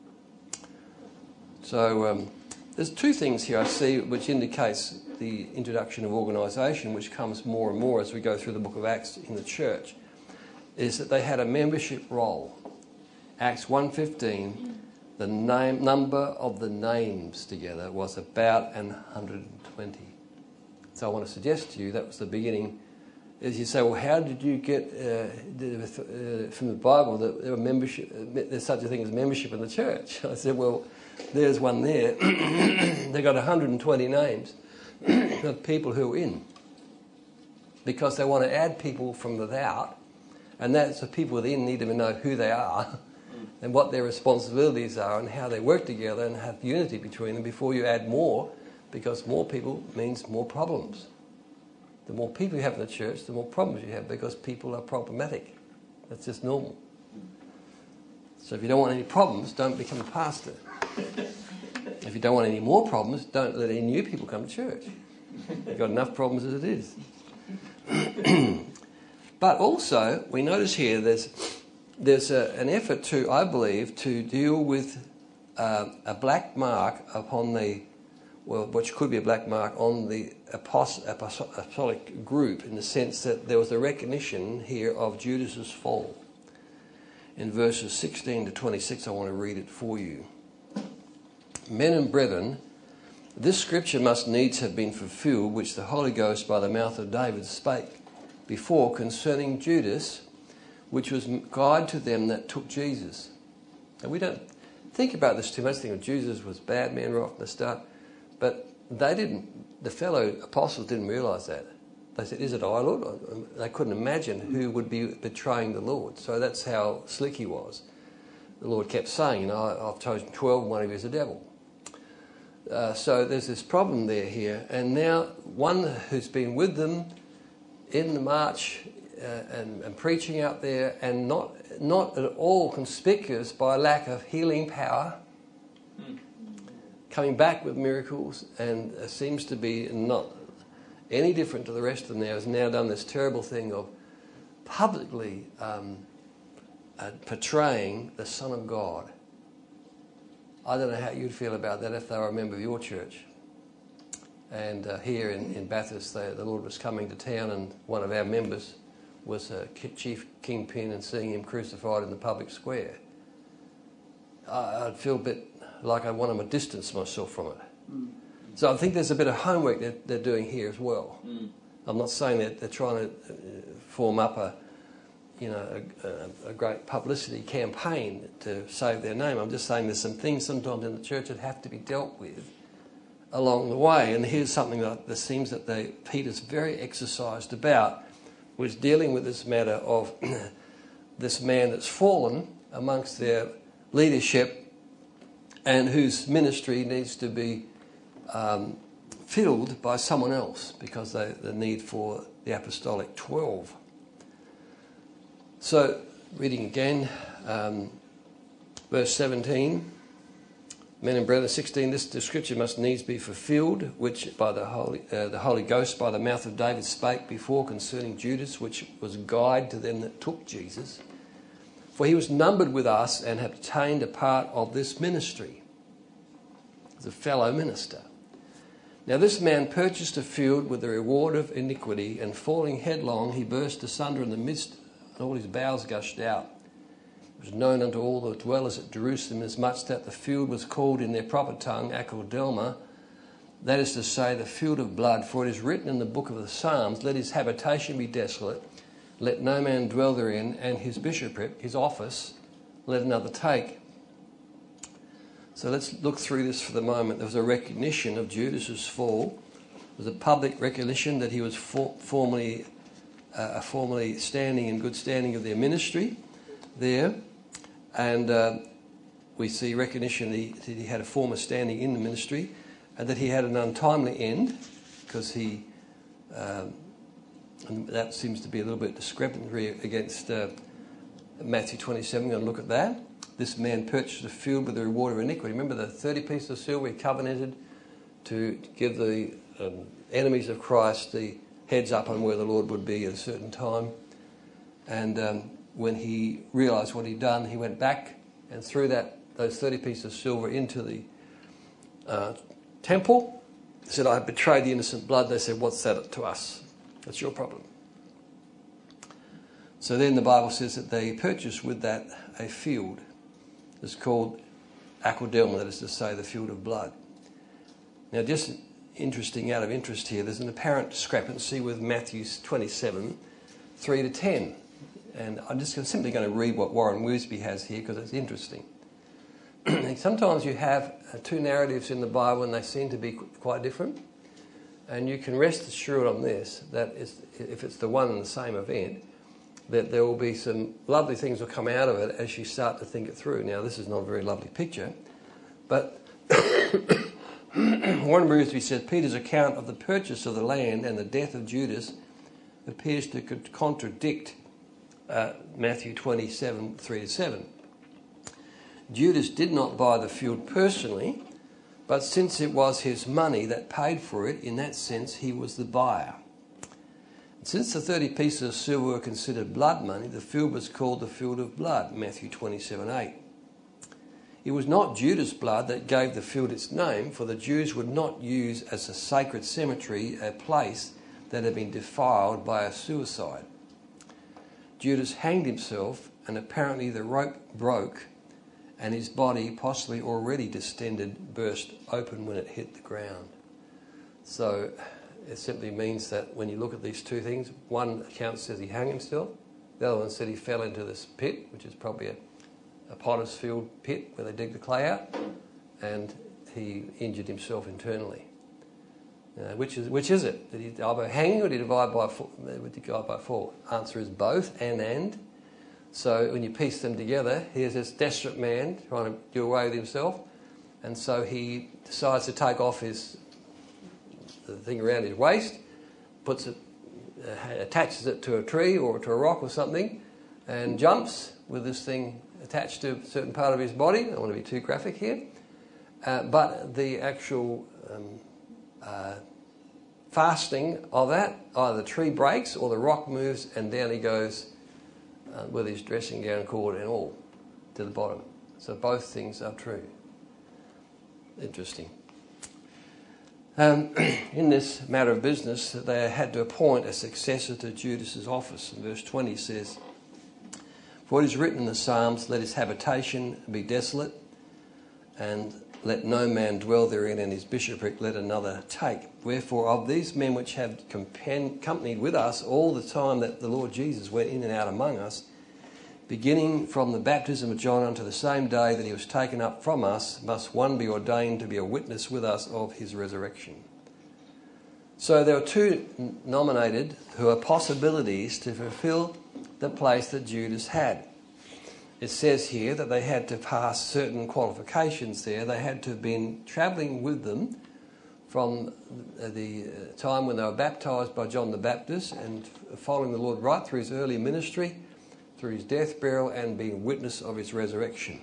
So um, there's two things here I see which indicates the introduction of organisation, which comes more and more as we go through the book of Acts in the church, is that they had a membership roll. Acts one fifteen, the name, number of the names together was about one hundred twenty. So I want to suggest to you that was the beginning. As you say, well, how did you get uh, from the Bible that there were membership? There's such a thing as membership in the church. I said, well, there's one there. They got one hundred twenty names of people who are in, because they want to add people from without And that's the people within need to know who they are and what their responsibilities are and how they work together and have unity between them before you add more, because more people means more problems. The more people you have in the church, the more problems you have, because people are problematic. That's just normal. So if you don't want any problems, don't become a pastor. If you don't want any more problems, don't let any new people come to church. You've got enough problems as it is. But also, we notice here there's there's a, an effort to, I believe, to deal with uh, a black mark upon the, well, which could be a black mark on the apost- apostolic group, in the sense that there was a recognition here of Judas's fall. In verses sixteen to twenty-six, I want to read it for you. Men and brethren, this scripture must needs have been fulfilled, which the Holy Ghost by the mouth of David spake before concerning Judas, which was guide to them that took Jesus. And we don't think about this too much, think of Jesus was a bad man right from the start, but they didn't, the fellow apostles didn't realise that. They said, is it I, Lord? They couldn't imagine who would be betraying the Lord. So that's how slick he was. The Lord kept saying, you know, I've chosen twelve, one of you is a devil. Uh, so there's this problem there here. And now one who's been with them in the march uh, and, and preaching out there, and not not at all conspicuous by lack of healing power, mm. coming back with miracles, and uh, seems to be not any different to the rest of them now, has now done this terrible thing of publicly um, uh, portraying the Son of God. I don't know how you'd feel about that if they were a member of your church. And uh, here in, in Bathurst, they, the Lord was coming to town, and one of our members was a chief kingpin, and seeing him crucified in the public square, I, I'd feel a bit like I want to distance myself from it. Mm. So I think there's a bit of homework that they're doing here as well. Mm. I'm not saying that they're trying to form up a, you know, a, a, a great publicity campaign to save their name. I'm just saying there's some things sometimes in the church that have to be dealt with along the way. And here's something that, that seems that they, Peter's very exercised about, was dealing with this matter of this man that's fallen amongst their leadership and whose ministry needs to be um, filled by someone else, because they the need for the apostolic twelve. So, reading again, um, verse seventeen, men and brethren, sixteen, this scripture must needs be fulfilled, which by the Holy, uh, the Holy Ghost by the mouth of David spake before concerning Judas, which was guide to them that took Jesus. For he was numbered with us and had obtained a part of this ministry, as a fellow minister. Now this man purchased a field with the reward of iniquity, and falling headlong he burst asunder in the midst, and all his bowels gushed out. It was known unto all the dwellers at Jerusalem, as much that the field was called in their proper tongue Akeldama, that is to say, the field of blood. For it is written in the book of the Psalms, let his habitation be desolate, let no man dwell therein, and his bishopric, his office, let another take. So let's look through this for the moment. There was a recognition of Judas's fall. There was a public recognition that he was for, formerly, uh, formerly standing in good standing of their ministry there. And uh, we see recognition that he, that he had a former standing in the ministry, and that he had an untimely end, because he, um, and that seems to be a little bit discrepantry against uh, Matthew twenty-seven. We're going to look at that. This man purchased a field with the reward of iniquity. Remember the thirty pieces of silver he covenanted to give the um, enemies of Christ the heads up on where the Lord would be at a certain time. And um, when he realised what he'd done, he went back and threw that those thirty pieces of silver into the uh, temple. He said, I betrayed the innocent blood. They said, what's that to us? That's your problem. So then the Bible says that they purchased with that a field. It's called Akeldama, that is to say, the field of blood. Now, just interesting, out of interest here, there's an apparent discrepancy with Matthew twenty-seven, three to ten. And I'm just simply going to read what Warren Wiersbe has here, because it's interesting. Sometimes you have two narratives in the Bible and they seem to be quite different. And you can rest assured on this, that if it's the one and the same event, that there will be some lovely things will come out of it as you start to think it through. Now, this is not a very lovely picture, but Warren Bruce says Peter's account of the purchase of the land and the death of Judas appears to contradict uh, Matthew twenty-seven, three to seven. Judas did not buy the field personally, but since it was his money that paid for it, in that sense he was the buyer. Since the thirty pieces of silver were considered blood money, the field was called the field of blood, Matthew twenty-seven, eight. It was not Judas' blood that gave the field its name, for the Jews would not use as a sacred cemetery a place that had been defiled by a suicide. Judas hanged himself, and apparently the rope broke, and his body, possibly already distended, burst open when it hit the ground. So it simply means that when you look at these two things, one account says he hung himself, the other one said he fell into this pit, which is probably a, a potter's field pit where they dig the clay out, and he injured himself internally. Uh, which is which is it? Did he die by hanging or did he die by fall? Did he die by fall? Answer is both, and and. So when you piece them together, here's this desperate man trying to do away with himself, and so he decides to take off his the thing around his waist, puts it, uh, attaches it to a tree or to a rock or something, and jumps with this thing attached to a certain part of his body. I don't want to be too graphic here, uh, but the actual um, uh, fastening of that, either the tree breaks or the rock moves, and down he goes uh, with his dressing gown cord and all to the bottom. So both things are true. Interesting. Um, in this matter of business, they had to appoint a successor to Judas's office. And verse twenty says, "For it is written in the Psalms, let his habitation be desolate, and let no man dwell therein, and his bishopric let another take. Wherefore of these men which have companied with us all the time that the Lord Jesus went in and out among us, beginning from the baptism of John unto the same day that he was taken up from us, must one be ordained to be a witness with us of his resurrection." So there are two nominated who are possibilities to fulfill the place that Judas had. It says here that they had to pass certain qualifications there. They had to have been travelling with them from the time when they were baptised by John the Baptist and following the Lord right through his early ministry, through his death, burial, and being witness of his resurrection.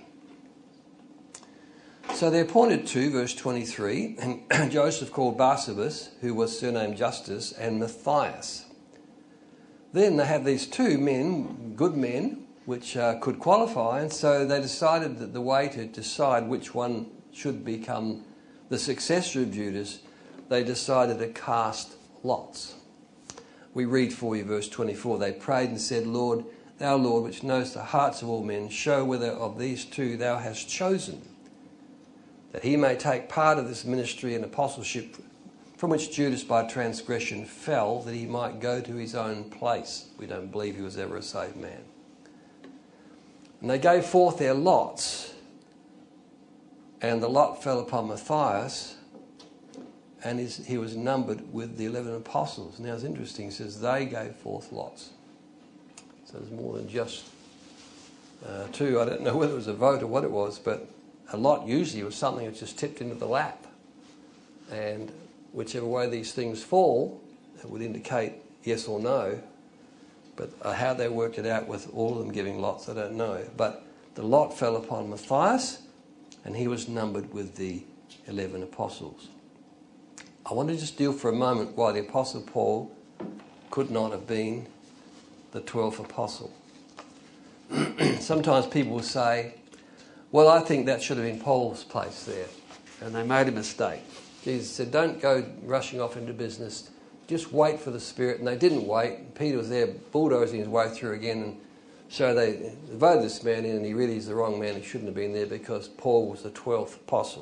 So they appointed two, verse twenty-three, and Joseph called Barsabas, who was surnamed Justus, and Matthias. Then they have these two men, good men, which uh, could qualify, and so they decided that the way to decide which one should become the successor of Judas, they decided to cast lots. We read for you verse twenty-four. They prayed and said, "Lord, thou Lord, which knowest the hearts of all men, show whether of these two thou hast chosen, that he may take part of this ministry and apostleship from which Judas by transgression fell, that he might go to his own place." We don't believe he was ever a saved man. And they gave forth their lots, and the lot fell upon Matthias, and his, he was numbered with the eleven apostles. Now it's interesting, it says they gave forth lots. So there's more than just uh, two. I don't know whether it was a vote or what it was, but a lot usually was something that just tipped into the lap. And whichever way these things fall, it would indicate yes or no. But uh, how they worked it out with all of them giving lots, I don't know. But the lot fell upon Matthias, and he was numbered with the eleven apostles. I want to just deal for a moment why the Apostle Paul could not have been the twelfth apostle. Sometimes people will say, well, I think that should have been Paul's place there. And they made a mistake. Jesus said, don't go rushing off into business. Just wait for the Spirit. And they didn't wait. Peter was there bulldozing his way through again. And so they voted this man in, and he really is the wrong man. He shouldn't have been there because Paul was the twelfth apostle.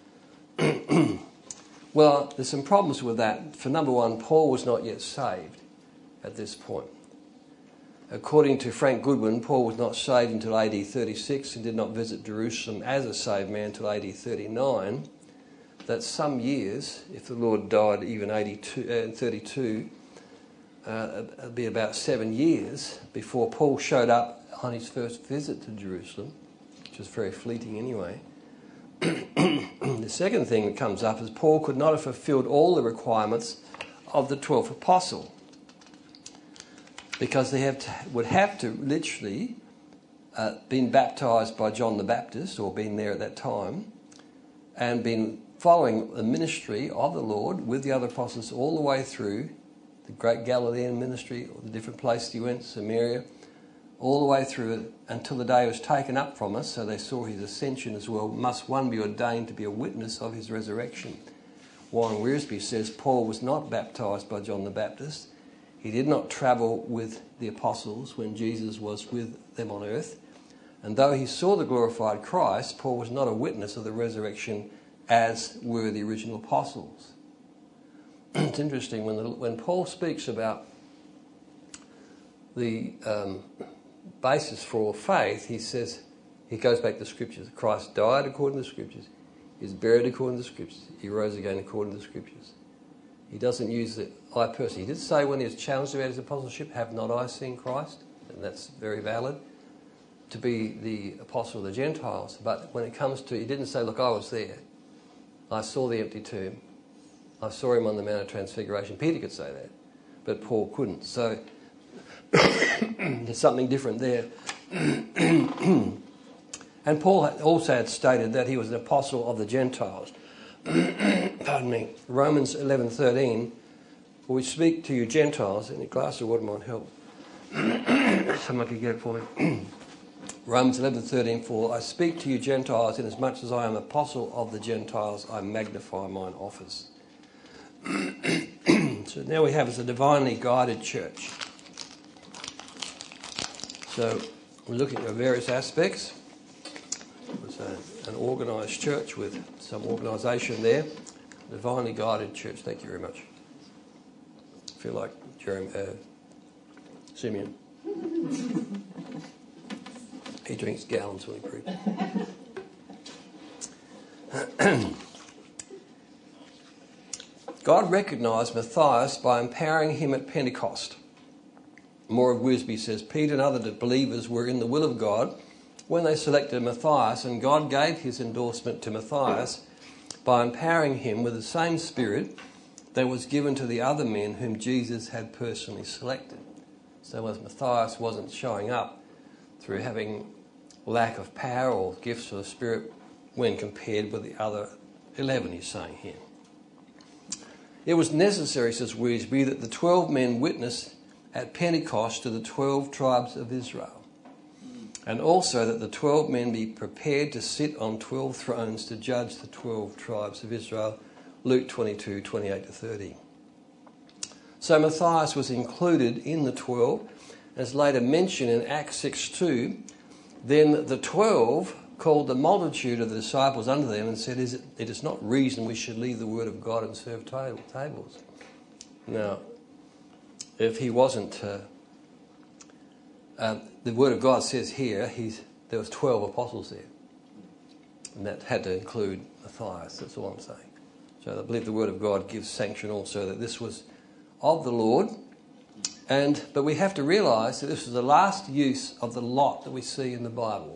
Well, there's some problems with that. For number one, Paul was not yet saved at this point. According to Frank Goodwin, Paul was not saved until A D thirty-six and did not visit Jerusalem as a saved man until A D thirty-nine. That's some years, if the Lord died even eighty-two, uh, thirty-two, uh, it'd be about seven years before Paul showed up on his first visit to Jerusalem, which was very fleeting anyway. The second thing that comes up is Paul could not have fulfilled all the requirements of the twelfth apostle, because they have to, would have to literally uh, been baptised by John the Baptist, or been there at that time, and been following the ministry of the Lord with the other apostles all the way through the great Galilean ministry, or the different places he went, Samaria, all the way through it until the day was taken up from us, so they saw his ascension as well. Must one be ordained to be a witness of his resurrection? Warren Wiersbe says Paul was not baptised by John the Baptist. He did not travel with the apostles when Jesus was with them on earth. And though he saw the glorified Christ, Paul was not a witness of the resurrection as were the original apostles. It's interesting, when, the, when Paul speaks about the um, basis for all faith, he says, he goes back to the Scriptures. Christ died according to the Scriptures. He was buried according to the Scriptures. He rose again according to the Scriptures. He doesn't use the I person. He did say when he was challenged about his apostleship, have not I seen Christ? And that's very valid, to be the apostle of the Gentiles. But when it comes to, he didn't say, look, I was there. I saw the empty tomb. I saw him on the Mount of Transfiguration. Peter could say that, but Paul couldn't. So there's something different there. And Paul also had stated that he was an apostle of the Gentiles. Pardon me. Romans eleven thirteen, for we speak to you Gentiles, and a glass of water might help. Someone could get it for me. Romans eleven thirteen, for I speak to you Gentiles, inasmuch as I am apostle of the Gentiles, I magnify mine office. So now we have as a divinely guided church. So we're looking at various aspects. It's a, an organised church with some organisation there. Divinely guided church. Thank you very much. I feel like Jeremy, uh, Simeon. He drinks gallons when he preaches. God recognised Matthias by empowering him at Pentecost. More of Wiersbe says, Peter and other believers were in the will of God when they selected Matthias, and God gave his endorsement to Matthias by empowering him with the same spirit that was given to the other men whom Jesus had personally selected. So as Matthias wasn't showing up through having lack of power or gifts of the Spirit when compared with the other eleven, he's saying here. It was necessary, says Wiersbe, that the twelve men witness at Pentecost to the twelve tribes of Israel, and also that the twelve men be prepared to sit on twelve thrones to judge the twelve tribes of Israel, Luke twenty-two, twenty-eight to thirty. So Matthias was included in the twelve, as later mentioned in Acts six two. Then the twelve called the multitude of the disciples unto them and said, is it, it is not reason we should leave the word of God and serve table, tables. Now, if he wasn't, uh, uh, the word of God says here, he's, there was twelve apostles there. And that had to include Matthias, that's all I'm saying. So I believe the word of God gives sanction also that this was of the Lord. And but we have to realise that this was the last use of the lot that we see in the Bible.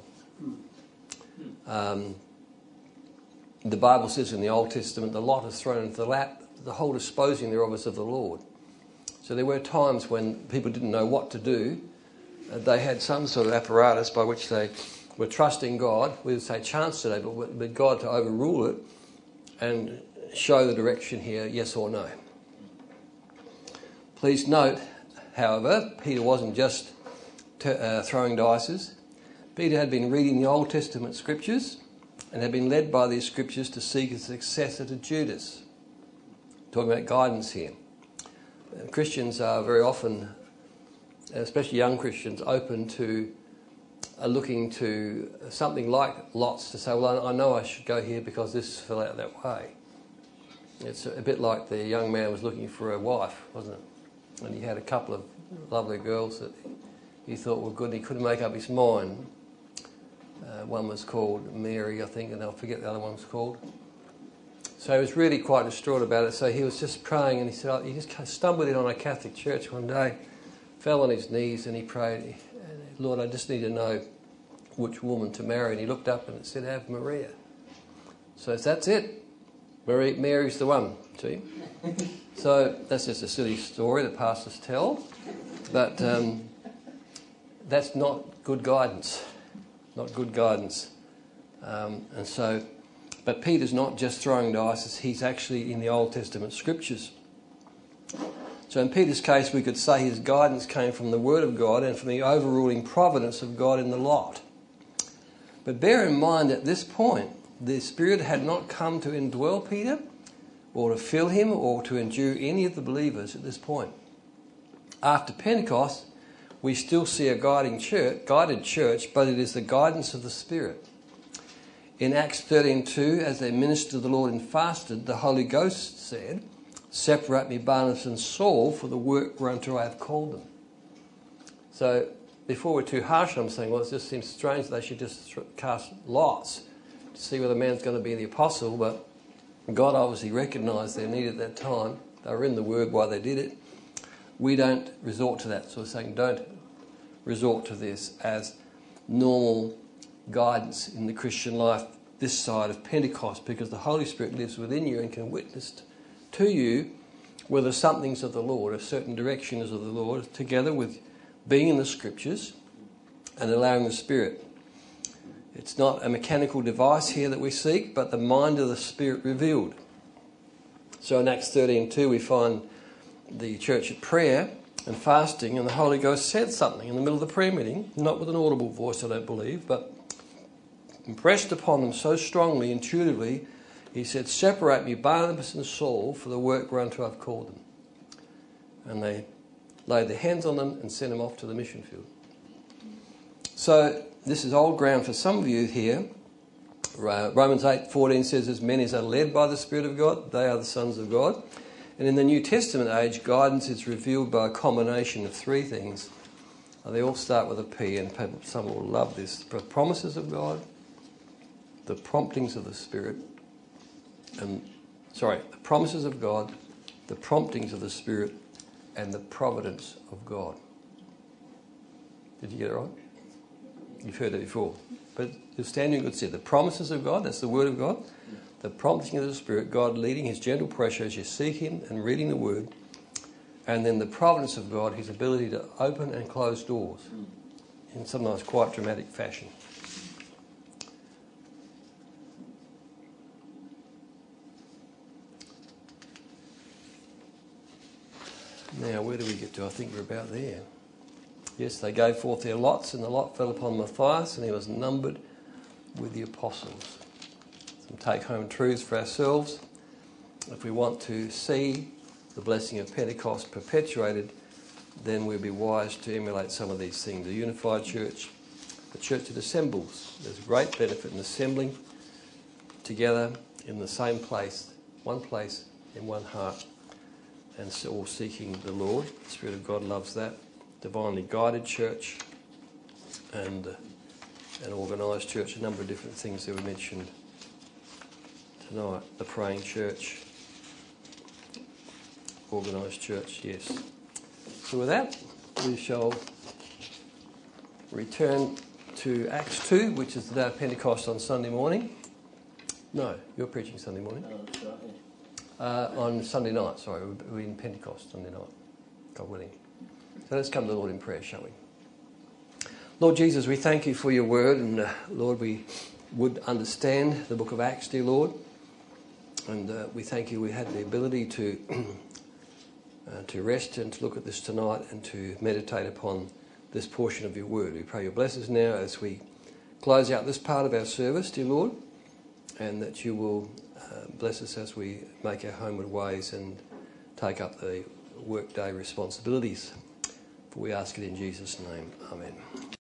Um, the Bible says in the Old Testament, the lot is thrown into the lap, the whole disposing thereof is of the Lord. So there were times when people didn't know what to do. Uh, they had some sort of apparatus by which they were trusting God. We would say chance today, but, but God to overrule it and show the direction here, yes or no. Please note, however, Peter wasn't just t- uh, throwing dices. Peter had been reading the Old Testament scriptures and had been led by these scriptures to seek a successor to Judas. Talking about guidance here. Uh, Christians are very often, especially young Christians, open to uh, looking to something like lots to say, well, I know I should go here because this fell out that way. It's a bit like the young man was looking for a wife, wasn't it? And he had a couple of lovely girls that he thought were good and he couldn't make up his mind. Uh, one was called Mary, I think, and I'll forget the other one was called. So he was really quite distraught about it. So he was just praying, and he said, oh, he just stumbled in on a Catholic church one day, fell on his knees, and he prayed, Lord, I just need to know which woman to marry. And he looked up and it said, have Maria. So that's it. Marie, Mary's the one, see? So that's just a silly story that pastors tell. But um, that's not good guidance. Not good guidance. Um, and so, but Peter's not just throwing dice, he's actually in the Old Testament scriptures. So in Peter's case, we could say his guidance came from the Word of God and from the overruling providence of God in the lot. But bear in mind at this point, the Spirit had not come to indwell Peter or to fill him or to endue any of the believers at this point. After Pentecost, we still see a guiding church, guided church, but it is the guidance of the Spirit. In Acts thirteen two, as they ministered the Lord and fasted, the Holy Ghost said, separate me Barnabas and Saul for the work whereunto I have called them. So before we're too harsh, I'm saying, well, it just seems strange they should just cast lots to see whether a man's going to be the apostle, but God obviously recognised their need at that time. They were in the Word while they did it. We don't resort to that. So we're saying don't resort to this as normal guidance in the Christian life this side of Pentecost, because the Holy Spirit lives within you and can witness to you whether something's of the Lord, a certain direction is of the Lord, together with being in the Scriptures and allowing the Spirit. It's not a mechanical device here that we seek, but the mind of the Spirit revealed. So in Acts thirteen two we find the church at prayer and fasting, and the Holy Ghost said something in the middle of the prayer meeting, not with an audible voice, I don't believe, but impressed upon them so strongly, intuitively, he said, separate me Barnabas and Saul for the work whereunto I've called them. And they laid their hands on them and sent them off to the mission field. So this is old ground for some of you here. Romans eight fourteen says, as many as are led by the Spirit of God, they are the sons of God. And in the New Testament age, guidance is revealed by a combination of three things. They all start with a P, and people, some will love this. The promises of God, the promptings of the Spirit, and sorry, the promises of God, the promptings of the Spirit, and the providence of God. Did you get it right? You've heard it before. But you're standing good stead. The promises of God, that's the Word of God. The prompting of the Spirit, God leading His gentle pressure as you seek Him and reading the Word. And then the providence of God, His ability to open and close doors in sometimes quite dramatic fashion. Now, where do we get to? I think we're about there. Yes, they gave forth their lots, and the lot fell upon Matthias, and he was numbered with the apostles. Some take-home truths for ourselves. If we want to see the blessing of Pentecost perpetuated, then we'd be wise to emulate some of these things. A unified church, a church that assembles. There's great benefit in assembling together in the same place, one place, in one heart, and so all seeking the Lord. The Spirit of God loves that. Divinely guided church and uh, an organised church, a number of different things that we mentioned tonight. The praying church, organised church, yes. So with that, we shall return to Acts two, which is the day of Pentecost on Sunday morning. No, you're preaching Sunday morning. Uh, on Sunday night, sorry, we're in Pentecost Sunday night, God willing. So let's come to the Lord in prayer, shall we? Lord Jesus, we thank you for your word, and uh, Lord, we would understand the book of Acts, dear Lord, and uh, we thank you we had the ability to uh, to rest and to look at this tonight and to meditate upon this portion of your word. We pray your blessings now as we close out this part of our service, dear Lord, and that you will uh, bless us as we make our homeward ways and take up the workday responsibilities. For we ask it in Jesus' name. Amen.